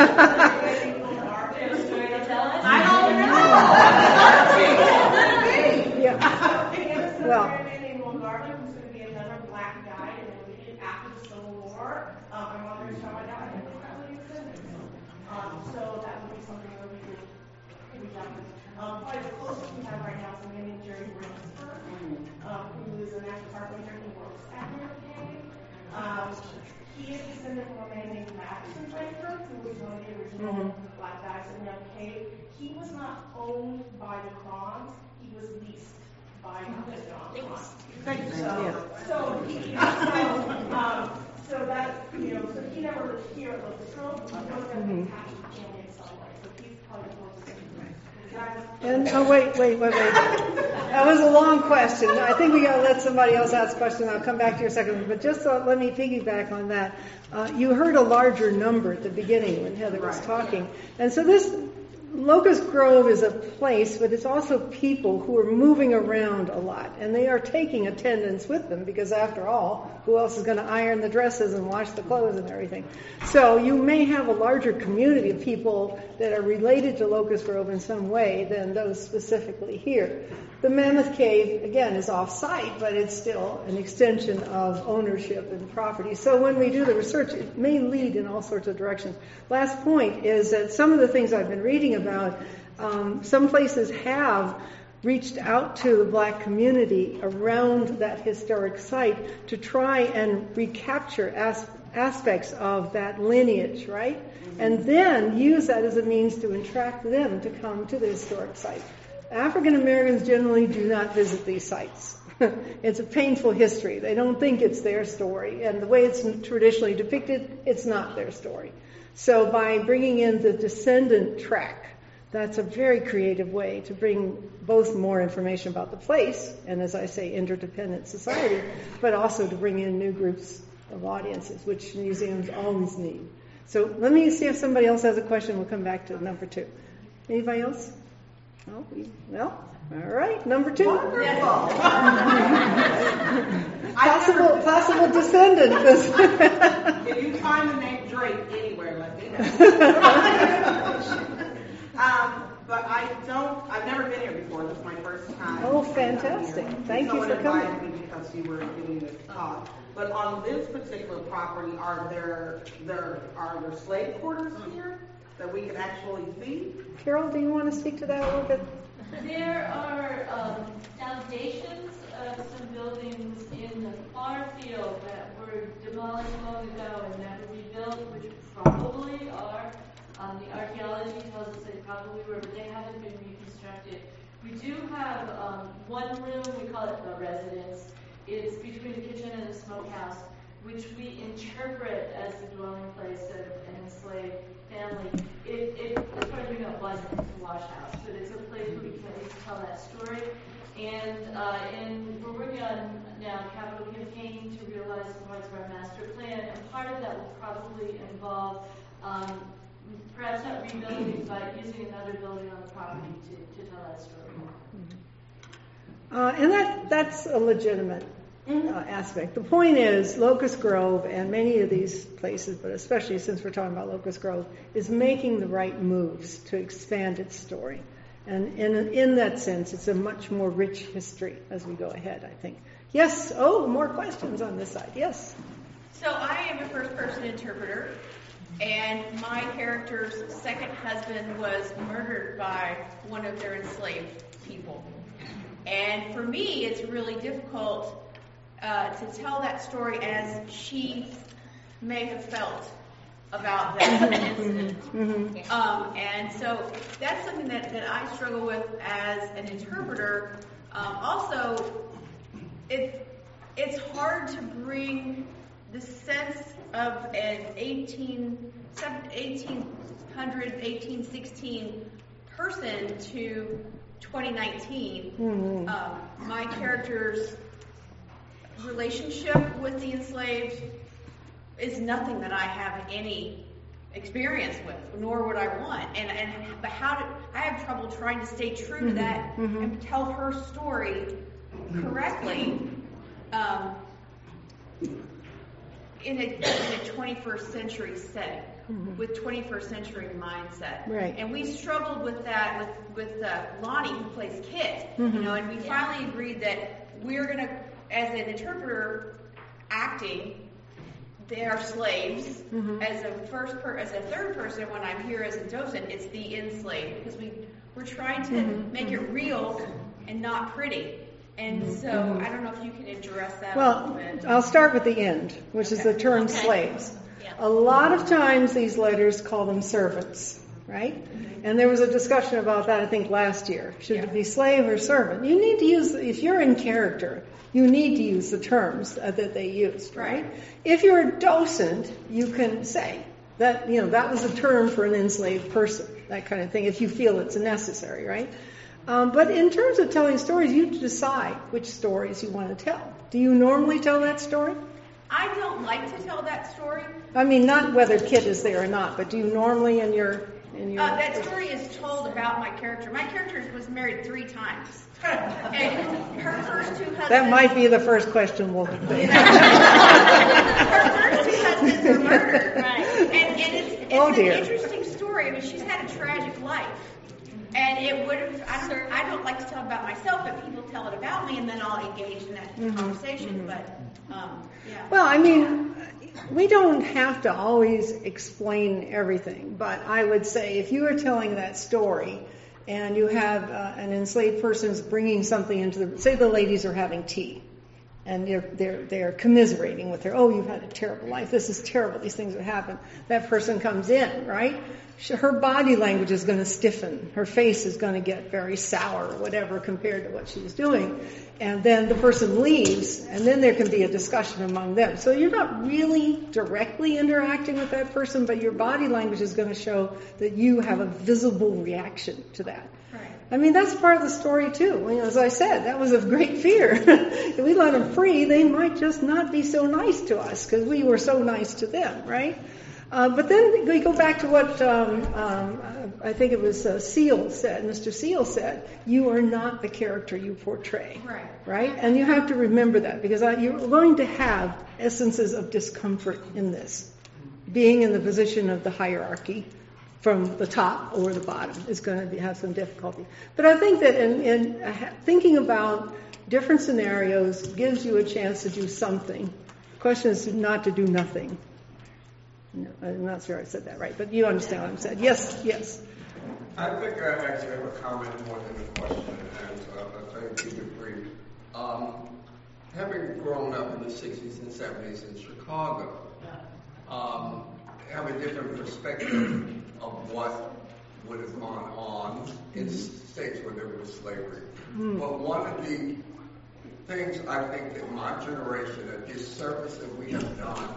D: I don't know.
A: Yeah.
D: Hannah's going to
A: Well.
D: marry a man named Will Garvin, who's going to be another black guy in the region after the Civil War. Um, I'm wondering if I now I think that's really descendants. Um, so that would be something where we could descended from a man named Madison Frankfurt, who was one of the original
A: Mm-hmm.
D: black guys in Young Cave. He was not owned by the Crons, he was leased by Mister John Cron.
C: Thank you.
A: Yeah.
D: So, he, so, um, so that, you know, so he never lived here at Locust Grove, he was
A: Mm-hmm.
D: attached to the family in some way, so he's probably the closest.
A: And, oh, wait, wait, wait, wait. That was a long question. I think we gotta let somebody else ask a question. I'll come back to your second, but just uh, let me piggyback on that. Uh, you heard a larger number at the beginning when Heather was talking. And so this, Locust Grove is a place, but it's also people who are moving around a lot. And they are taking attendance with them because after all, who else is going to iron the dresses and wash the clothes and everything? So you may have a larger community of people that are related to Locust Grove in some way than those specifically here. The Mammoth Cave, again, is off-site, but it's still an extension of ownership and property. So when we do the research, it may lead in all sorts of directions. Last point is that some of the things I've been reading about, um, some places have reached out to the black community around that historic site to try and recapture as- aspects of that lineage, right? Mm-hmm. And then use that as a means to attract them to come to the historic site. African Americans generally do not visit these sites. It's a painful history. They don't think it's their story. And the way it's traditionally depicted, it's not their story. So by bringing in the descendant track, that's a very creative way to bring both more information about the place, and as I say, interdependent society, but also to bring in new groups of audiences, which museums always need. So let me see if somebody else has a question. We'll come back to number two. Anybody else? Oh, we, well, all right, number two.
C: Wonderful.
A: possible, possible descendant.
C: If you find the name Drake anywhere, let me know. um, but I don't, I've never been here before. This is my first time.
A: Oh, fantastic. Thank you for coming.
C: Someone invited me because you were giving this talk. But on this particular property, are there, there, are there slave quarters here that we can actually see?
A: Carol, do you want to speak to that a little bit?
B: There are um, foundations of some buildings in the far field that were demolished long ago and never rebuilt, which probably are, um, the archaeology tells us they probably were, but they haven't been reconstructed. We do have um, one room, we call it the residence. It's between the kitchen and the smokehouse, which we interpret as the dwelling place of an enslaved family. It, it, as far as we know, it wasn't a wash house, but it's a place where we can at least tell that story. And, uh, and we're working on now a capital campaign to realize some parts of our master plan, and part of that will probably involve um, perhaps not rebuilding, but using another building on the property to, to tell that story.
A: Uh, and that that's a legitimate uh, aspect. The point is, Locust Grove and many of these places, but especially since we're talking about Locust Grove, is making the right moves to expand its story. And in, in that sense, it's a much more rich history as we go ahead, I think. Yes? Oh, more questions on this side. Yes?
E: So I am a first-person interpreter, and my character's second husband was murdered by one of their enslaved people. And for me, it's really difficult uh, to tell that story as she may have felt about that incident.
A: Mm-hmm.
E: Um, and so that's something that, that I struggle with as an interpreter. Um, also, it, it's hard to bring the sense of an eighteen hundred, eighteen sixteen person to twenty nineteen.
A: Mm-hmm.
E: Um, my character's relationship with the enslaved is nothing that I have any experience with, nor would I want. And and but how did I have trouble trying to stay true to that
A: Mm-hmm.
E: and tell her story correctly um, in a in a twenty-first century setting. Mm-hmm. With twenty-first century mindset.
A: Right.
E: And we struggled with that with, with uh, Lonnie, who plays Kit,
A: Mm-hmm.
E: you know, and we finally agreed that we're going to, as an interpreter acting, they are slaves.
A: Mm-hmm.
E: As a first per, as a third person, when I'm here as a docent, it's the enslaved, because we, we're trying to
A: Mm-hmm.
E: make it real and not pretty. And so I don't know if you can address that a little
A: Well,
E: bit.
A: I'll start with the end, which is
E: Okay.
A: the term
E: Okay.
A: slaves.
E: Yeah.
B: Yeah.
A: A lot of times these letters call them servants, right? And there was a discussion about that, I think, last year. Should it be slave or servant? You need to use, if you're in character, you need to use the terms uh, that they used, right?
E: Right.
A: If you're a docent, you can say that, you know, that was a term for an enslaved person, that kind of thing, if you feel it's necessary, right? Um, but in terms of telling stories, you decide which stories you want to tell. Do you normally tell that story?
E: I don't like to tell that story.
A: I mean, not whether Kit is there or not, but do you normally in your in your
E: Uh, that story is told about my character. My character was married three times. And her first two husbands...
A: That might be the first question we'll
E: Her first two husbands were murdered.
B: Right.
E: And, and it's, it's
A: Oh,
E: an
A: dear.
E: interesting story. I mean, she's had a tragic life. And it would have, I don't, I don't like to tell about myself, but people tell it about me, and then I'll engage in that conversation. But, um, yeah.
A: Well, I mean, we don't have to always explain everything, but I would say if you are telling that story and you have uh, an enslaved person's bringing something into the, say the ladies are having tea, and they're, they're, they're commiserating with her, oh, you've had a terrible life, this is terrible, these things have happened. That person comes in, right? She, her body language is going to stiffen. Her face is going to get very sour or whatever compared to what she's doing. And then the person leaves, and then there can be a discussion among them. So you're not really directly interacting with that person, but your body language is going to show that you have a visible reaction to that.
E: Right.
A: I mean, that's part of the story, too. I mean, as I said, that was a great fear. If we let them free, they might just not be so nice to us because we were so nice to them, right? Uh, but then we go back to what um, um, I think it was uh, Seal said, Mister Seal said, you are not the character you portray.
E: Right.
A: Right? And you have to remember that because uh, you're going to have essences of discomfort in this. Being in the position of the hierarchy from the top or the bottom is going to be, have some difficulty. But I think that in, in uh, thinking about different scenarios gives you a chance to do something. The question is not to do nothing. No, I'm not sure I said that right, but you understand what I'm saying. Yes, yes.
F: I think I actually have a comment more than a question, and uh, I'll try to keep it brief. Um, having grown up in the sixties and seventies in Chicago, um, have a different perspective of what would have gone on in states where there was slavery. Mm. But one of the things I think that my generation, a disservice that we have done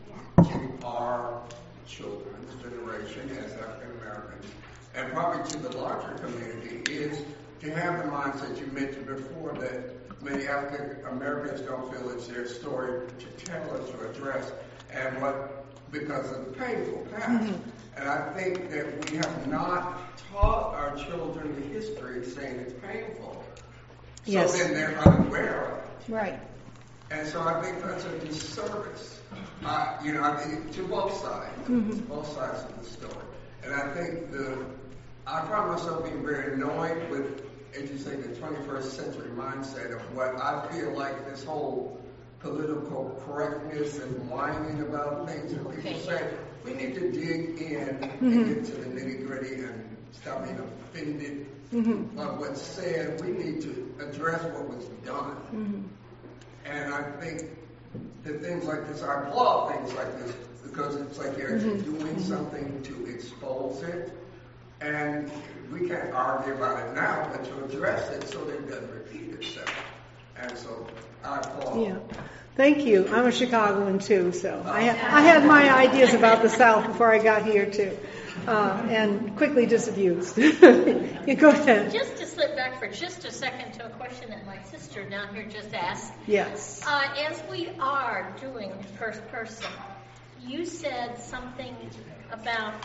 F: to our children's generation as African Americans, and probably to the larger community, is to have the mindset you mentioned before that many African Americans don't feel it's their story to tell or to address, and what because of the painful past. Mm-hmm. And I think that we have not taught our children the history, saying it's painful. So
A: yes.
F: then they're unaware of it.
A: Right.
F: And so I think that's a disservice. Uh, you know, I think to both sides,
A: mm-hmm.
F: both sides of the story. And I think the, I find myself being very annoyed with, as you say, the twenty-first century mindset of what I feel like this whole political correctness and whining about things that people say. We need to dig in mm-hmm. and get to the nitty gritty and stop being offended mm-hmm. by what's said. We need to address what was done. Mm-hmm. And I think that things like this, I applaud things like this because it's like you're actually mm-hmm. doing mm-hmm. something to expose it. And we can't argue about it now, but to address it so that it doesn't repeat itself. And so I applaud.
A: Yeah. Thank you. I'm a Chicagoan too, so I, ha- I had my ideas about the South before I got here too, uh, and quickly disabused. Yeah, go ahead.
G: Just to slip back for just a second to a question that my sister down here just asked.
A: Yes.
G: Uh, as we are doing first person, you said something about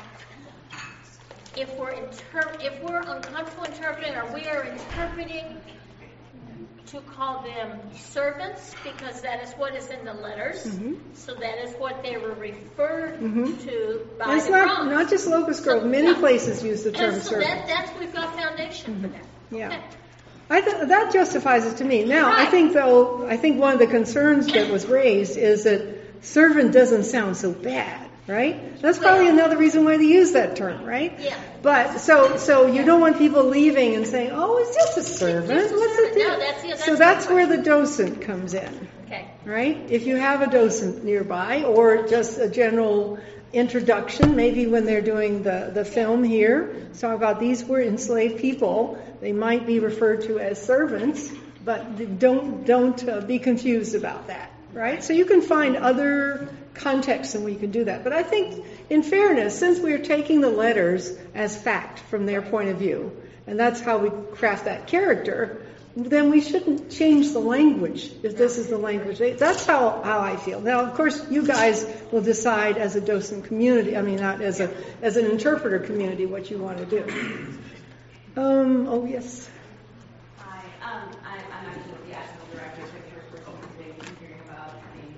G: if we're inter- if we're uncomfortable interpreting, or we are interpreting, to call them servants, because that is what is in the letters. Mm-hmm. So that is what they were referred mm-hmm. to by
A: it's
G: the
A: not,
G: Bronx.
A: not just Locust Grove.
G: So,
A: Many
G: yeah.
A: places use the term
G: and so
A: servant.
G: That, that's we've got foundation mm-hmm. for that.
A: Yeah.
G: Okay.
A: I th- that justifies it to me. Now,
G: right.
A: I think though, I think one of the concerns that was raised is that servant doesn't sound so bad. Right? That's probably well, another reason why they use that term, right?
G: Yeah.
A: But so so you don't want people leaving and saying, "Oh, it's just a servant."
G: It's just a
A: What's
G: servant.
A: the deal?
G: No, that's, yeah, that's
A: so that's where the docent comes in.
G: Okay.
A: right? If you have a docent nearby, or just a general introduction, maybe when they're doing the, the film here, talk about these were enslaved people. They might be referred to as servants, but don't don't uh, be confused about that, right? So you can find other contexts and we can do that. But I think, in fairness, since we're taking the letters as fact from their point of view, and that's how we craft that character, then we shouldn't change the language if this is the language. That's how, how I feel. Now, of course, you guys will decide as a docent community, I mean, not as a as an interpreter community, what you want to do. Um, oh, yes.
H: Hi, um, I, I'm actually the actual director, so the first person today I'm hearing about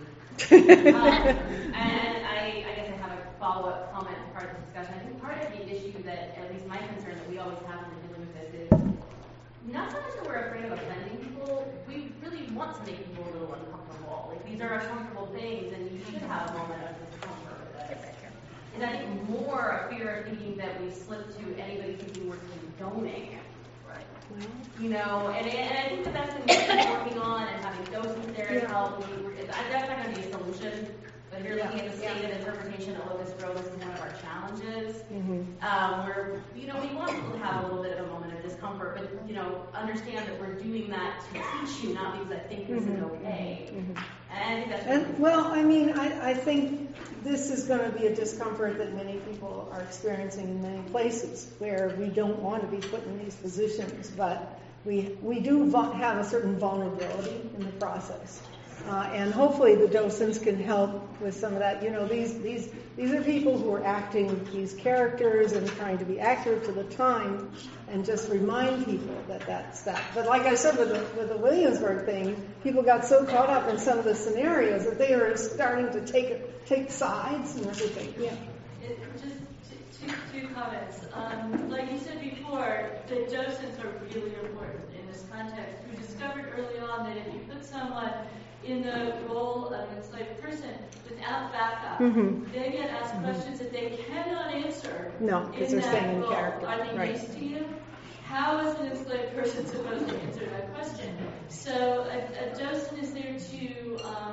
H: me. um, and I, I guess I have a follow-up comment as part of the discussion. I think part of the issue that, at least my concern that we always have when dealing with this is not so much that we're afraid of offending people, we really want to make people a little uncomfortable. Like, these are uncomfortable things, and you should have a moment of discomfort with this. And I think more a fear of thinking that we slip to anybody thinking we're condoning it. Right. You know, and, and I think that that's something we're working on, and having docents there to help. That's not going to be a solution. But if you're looking at the state of interpretation of Locust Grove, this is one of our challenges. Mm-hmm. Um, where, you know, we want people to have a little bit of a moment of discomfort, but, you know, understand that we're doing that to teach you, not because I think this mm-hmm. is okay. Mm-hmm. And I think that's really
A: and, well, I mean, I, I think this is going to be a discomfort that many people are experiencing in many places where we don't want to be put in these positions, but we we do have a certain vulnerability in the process. Uh, and hopefully the docents can help with some of that. You know, these these these are people who are acting these characters and trying to be accurate to the time, and just remind people that that's that. But like I said with the, with the Williamsburg thing, people got so caught up in some of the scenarios that they are starting to take take sides and everything. Yeah.
B: It, just two, two comments. Um, like you said before, the docents are really important in this context. We discovered early on that if you put someone in the role of an enslaved person without backup, mm-hmm. they get asked mm-hmm. questions that they cannot answer.
A: No, because they're staying in character.
B: Are they
A: right.
B: used to you? How is an enslaved person supposed to answer that question? So a, a docent is there to um,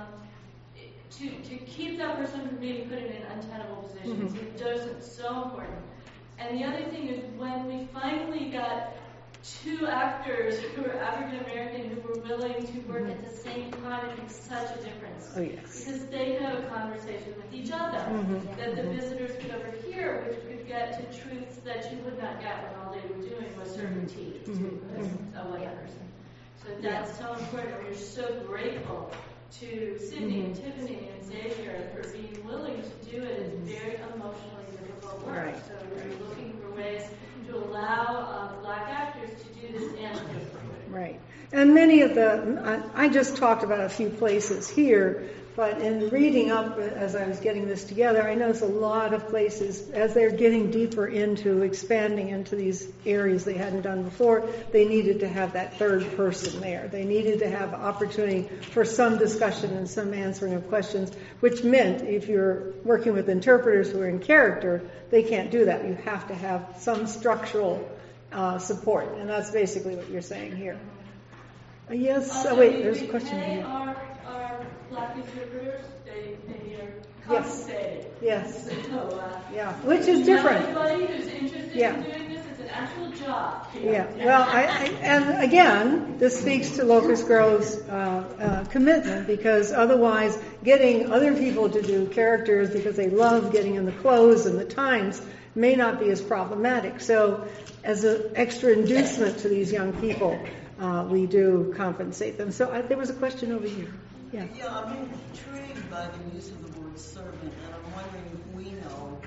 B: to to keep that person from being put in an untenable position. Mm-hmm. So the docent's so important. And the other thing is when we finally got two actors who were African American who were willing to work mm-hmm. at the same time, it makes such a difference.
A: Oh, yes.
B: Because they have a conversation with each other mm-hmm. that the visitors could overhear, which could get to truths that you would not get when all they were doing was serving tea to mm-hmm. a white person. So that's yeah. so important. We're so grateful to Sydney mm-hmm. and Tiffany and Xavier for being willing to do it. It's very emotionally difficult work.
A: Right.
B: So we're looking for ways to allow uh, black actors to do this and do it.
A: Right. And many of the, I, I just talked about a few places here, but in reading up as I was getting this together, I noticed a lot of places, as they're getting deeper into expanding into these areas they hadn't done before, they needed to have that third person there. They needed to have opportunity for some discussion and some answering of questions, which meant if you're working with interpreters who are in character, they can't do that. You have to have some structural uh, support, and that's basically what you're saying here. Uh, yes,
B: also,
A: oh wait, there's a question
B: they
A: here.
B: Are, are black interpreters, they, they are
A: Yes.
B: compensated.
A: Yes.
B: So, uh,
A: Yeah, which is different.
B: Anybody who's interested
A: Yeah.
B: in doing this, it's an actual job.
A: Yeah, well, I, I, and again, this speaks to Locust Grove's uh, uh, commitment, because otherwise getting other people to do characters because they love getting in the clothes and the times may not be as problematic. So as an extra inducement to these young people, uh, we do compensate them. So I, there was a question over here. Yeah.
I: Yeah, I'm intrigued by the use of the word servant, and I'm wondering if we know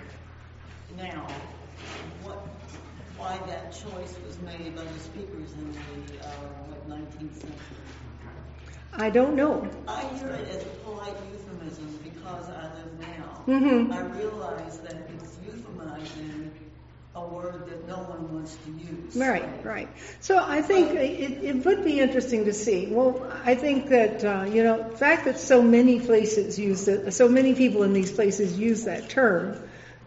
I: now what why that choice was made by the speakers in the uh, what, nineteenth century.
A: I don't know.
I: I hear it as a polite euphemism because I live now.
A: Mm-hmm.
I: I realize that it's euphemizing a word that no one wants to use.
A: Right, right. So I think it, it would be interesting to see. Well, I think that, uh, you know, the fact that so many places use it, so many people in these places use that term,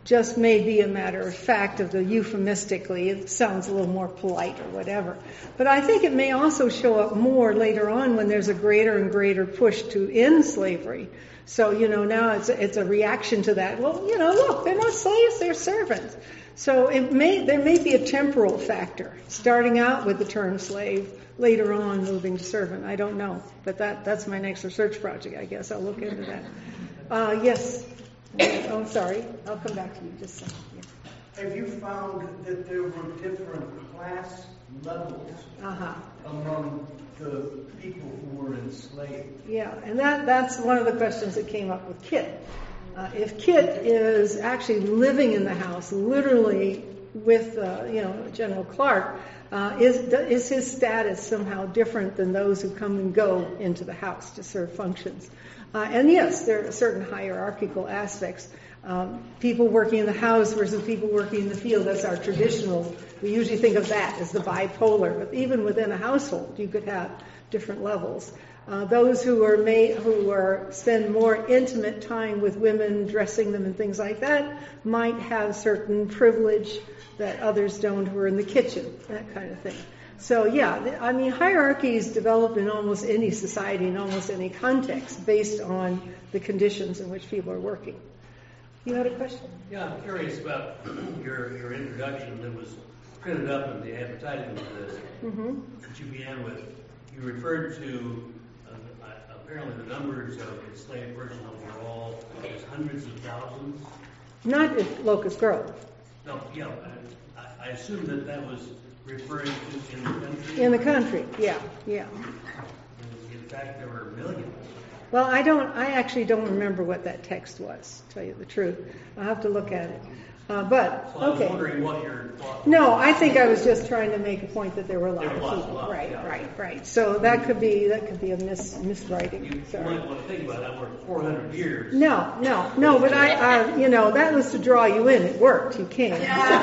A: just may be a matter of fact of the euphemistically. It sounds a little more polite or whatever. But I think it may also show up more later on when there's a greater and greater push to end slavery. So, you know, now it's a, it's a reaction to that. Well, you know, look, they're not slaves, they're servants. So it may there may be a temporal factor, starting out with the term slave, later on moving to servant. I don't know. But that that's my next research project, I guess. I'll look into that. Uh, yes. Oh, I'm sorry. I'll come back to you just a second. Yeah.
J: Have you found that there were different class levels
A: Uh-huh.
J: among the people who were enslaved?
A: Yeah, and that, that's one of the questions that came up with Kit. Uh, if Kit is actually living in the house, literally with, uh, you know, General Clark, uh, is is his status somehow different than those who come and go into the house to serve functions? Uh, and yes, there are certain hierarchical aspects. Um, people working in the house versus people working in the field, that's our traditional. We usually think of that as the bipolar, but even within a household, you could have different levels. Uh, those who are made, who are spend more intimate time with women, dressing them and things like that, might have certain privilege that others don't who are in the kitchen, that kind of thing. So yeah, I mean, hierarchies develop in almost any society, in almost any context, based on the conditions in which people are working. You had a question?
K: Yeah, I'm curious about your your introduction that was printed up in the advertisement that,
A: Mm-hmm.
K: that you began with. You referred to uh, apparently the numbers of enslaved persons overall as hundreds of thousands.
A: Not at Locust Grove.
K: No, yeah, I, I assume that that was referring to in the country.
A: In the country, yeah, yeah.
K: In fact, there were millions.
A: Well, I don't. I actually don't remember what that text was. To tell you the truth, I'll have to look at it. Uh, but
K: So I was
A: okay.
K: wondering what your thought was.
A: No, I think I was just trying to make a point that there were a lot
K: There
A: of
K: were lots,
A: people.
K: lots,
A: right,
K: yeah.
A: right, right. So that could be that could be a mis miswriting.
K: You, you
A: Sorry.
K: might want to think about that. We're four hundred years.
A: No, no, no. But I, uh, you know, that was to draw you in. It worked. You came.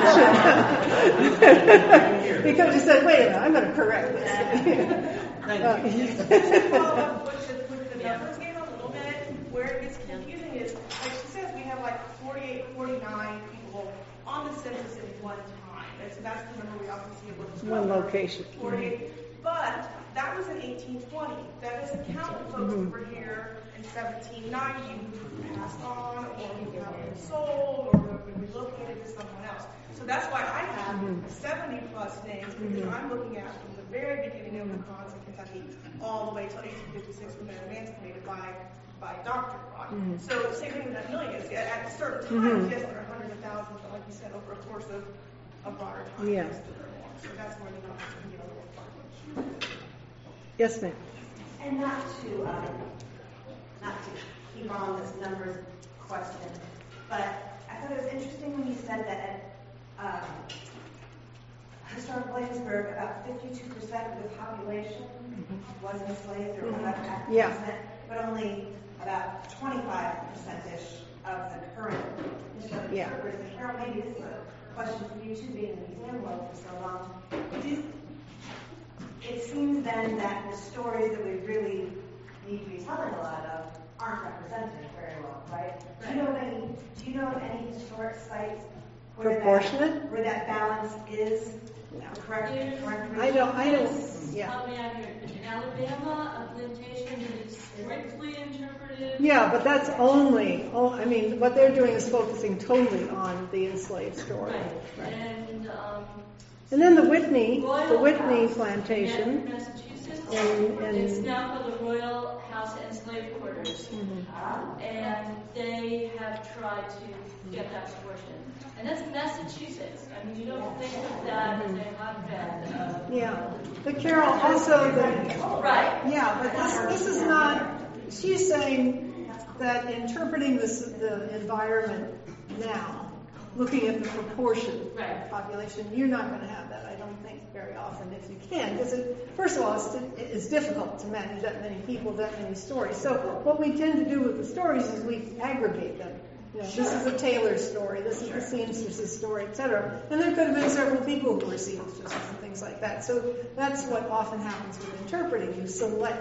A: Because you said, "Wait a minute, I'm going to correct this."
K: Thank you.
D: To follow up with the, with the numbers game a little bit, where it gets confusing is, like she says, we have like forty-eight, forty-nine people on the census at one time. And so that's the number we often see at Locust Grove.
A: One location.
D: forty-eight. But that was in eighteen twenty. That doesn't count the folks who were here in seventeen ninety who passed on, or who have been sold, or who have been relocated to someone else. So that's why I have seventy plus names, because I'm looking at from the very beginning of the cause in Kentucky all the way till eighteen fifty-six when they're emancipated by by Doctor Rock. So same thing with that millions. At, at certain times, yes, there are hundreds of thousands, but like you said, over a course of a broader time.
A: Yeah.
D: yes, there are more. So that's where the numbers can get a little far.
A: Yes, ma'am.
L: And not to, um, not to keep on this numbers question, but I thought it was interesting when you said that at um, historic Williamsburg, about fifty-two percent of the population was enslaved or was African
A: Yeah.
L: descent, but only about twenty-five percent-ish of the current historic
A: Yeah.
L: interpreters. And Carol, maybe this is a question for you too, being in the museum world for so long. Do, it seems then that the stories that we really need to be telling a lot of aren't represented very well, right? Do you know of any? Do you know of any historic sites where
A: Proportionate?
L: that, where that balance is
A: No.
L: correct?
B: There's-
L: correct
A: I don't. I don't.
B: There's,
A: Yeah.
B: help me out here. In Alabama, a plantation that is strictly interpreted.
A: Yeah, but that's only. Oh, I mean, what they're doing is focusing totally on the enslaved story.
B: Right.
A: Right.
B: And, um,
A: And then the Whitney,
B: Royal
A: the Whitney
B: House
A: plantation.
B: in Massachusetts.
A: And- and-
B: It's now called the Royal House and Slave Quarters.
A: Mm-hmm.
B: And they have tried to get that proportion. And that's Massachusetts. I mean, you don't think of that as a hotbed of.
A: Yeah. But Carol, also the.
B: Right.
A: Yeah, but this this is not. She's saying that interpreting this the environment now, looking at the proportion
B: Right.
A: of the population, you're not going to have that. I don't think very often if you can, because it, first of all, it's, it's difficult to manage that many people, that many stories. So what we tend to do with the stories is we aggregate them. You know, this is a Taylor story, this is the seamstress's story, et cetera. And there could have been several people who were seamstresses and things like that. So that's what often happens with interpreting. You select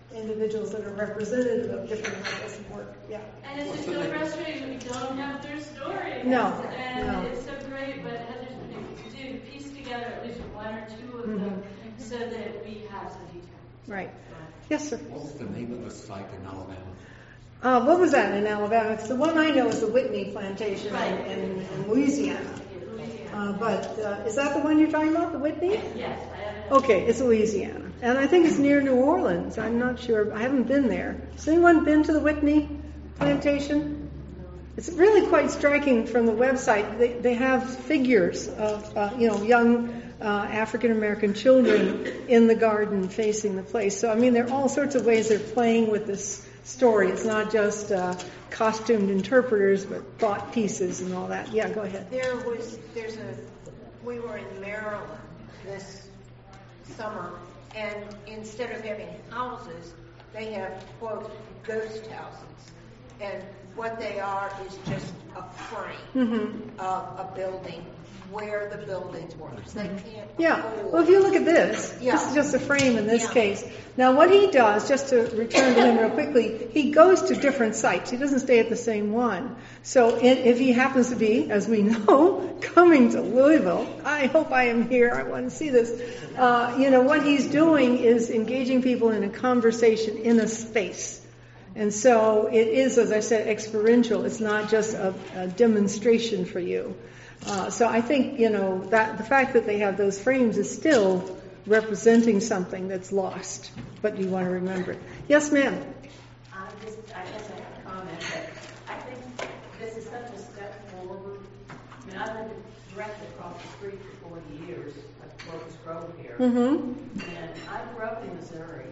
A: individuals that are representative of different levels of work. Yeah.
B: And it's just so frustrating that we don't have their story.
A: No,
B: And
A: no.
B: it's so great, but Heather's been able to piece together at least one or two of them so that we have some detail.
A: Right. Yes, sir.
M: What was the name of the site in Alabama?
A: Uh, what was that in Alabama? It's the one I know is the Whitney Plantation
B: Right.
A: in, in, in Louisiana. Uh, but uh, is that the one you're talking about, the Whitney?
B: Yes, I haven't.
A: Okay, it's Louisiana. And I think it's near New Orleans. I'm not sure. I haven't been there. Has anyone been to the Whitney Plantation? It's really quite striking from the website. They, they have figures of, uh, you know, young uh, African-American children in the garden facing the place. So, I mean, there are all sorts of ways they're playing with this story. It's not just uh, costumed interpreters, but thought pieces and all that. Yeah, go ahead.
N: There was, there's a, we were in Maryland this summer, and instead of having houses, they have, quote, ghost houses. And what they are is just a frame
A: Mm-hmm.
N: of a building where the buildings were. So they can't
A: Yeah.
N: hold.
A: Well, if you look at this,
N: Yeah.
A: this is just a frame in this
N: Yeah.
A: case. Now, what he does, just to return to him real quickly, he goes to different sites. He doesn't stay at the same one. So i- if he happens to be, as we know, coming to Louisville, I hope I am here. I want to see this. Uh, you know, what he's doing is engaging people in a conversation in a space. And so it is, as I said, experiential. It's not just a, a demonstration for you. Uh, so I think, you know, that the fact that they have those frames is still representing something that's lost, but you want to remember it. Yes, ma'am.
O: I just, I guess I have a comment that I think this is such a step forward. I mean, I lived directly across the street for forty years at Locust Grove here.
A: Mm-hmm.
O: And I grew up in Missouri.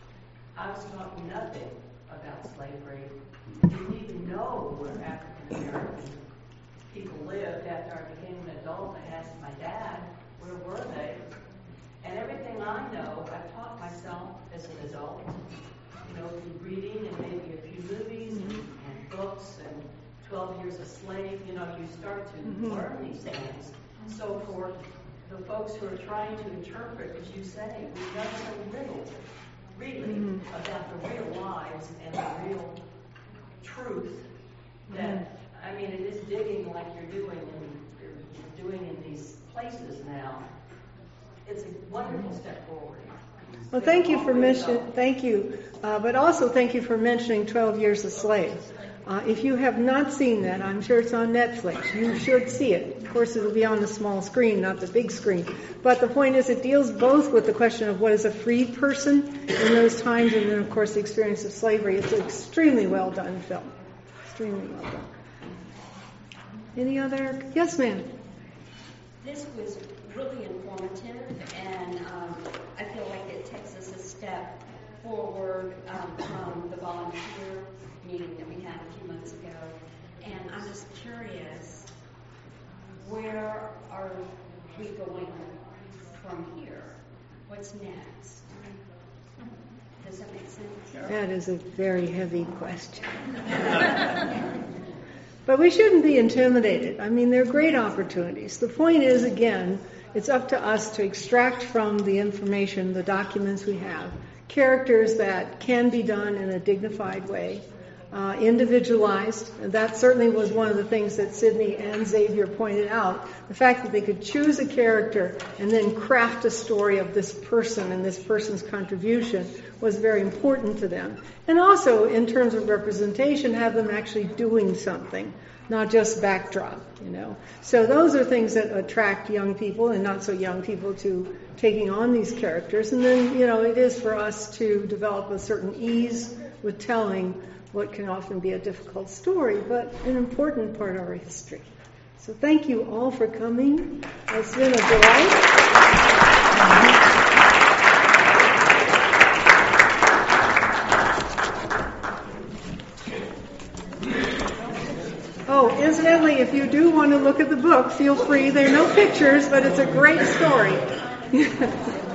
O: I was taught nothing about slavery. Didn't even know where African American people lived. After I became an adult, I asked my dad, where were they? And everything I know, I've taught myself as an adult, you know, through reading and maybe a few movies and, and books and twelve Years a Slave, you know, you start to
A: Mm-hmm.
O: learn these things. So for the folks who are trying to interpret, as you say, we know so little, really,
A: Mhm.
O: about the real lives and the real truth that, I mean, it is digging like you're doing in, you're doing in these places now. It's a wonderful step forward.
A: Well, thank you for mentioning, thank you, uh, but also thank you for mentioning twelve Years a Slave. Uh, if you have not seen that, I'm sure it's on Netflix. You should see it. Of course, it'll be on the small screen, not the big screen. But the point is, it deals both with the question of what is a freed person in those times, and then, of course, the experience of slavery. It's an extremely well done film. Extremely well done. Any other? Yes, ma'am.
P: This was really informative, and um, I feel like it takes us a step forward um, from the volunteer meeting that we had a few months ago. And I'm just curious, where are we going from here? What's next? Does that make sense?
A: That is a very heavy question. But we shouldn't be intimidated. I mean, they're great opportunities. The point is, again, it's up to us to extract from the information, the documents we have, characters that can be done in a dignified way, uh, individualized. And that certainly was one of the things that Sydney and Xavier pointed out. The fact that they could choose a character and then craft a story of this person and this person's contribution was very important to them. And also, in terms of representation, have them actually doing something, not just backdrop, you know. So those are things that attract young people and not so young people to taking on these characters. And then, you know, it is for us to develop a certain ease with telling what can often be a difficult story, but an important part of our history. So thank you all for coming. It's been a delight. Oh, incidentally, if you do want to look at the book, feel free. There are no pictures, but it's a great story.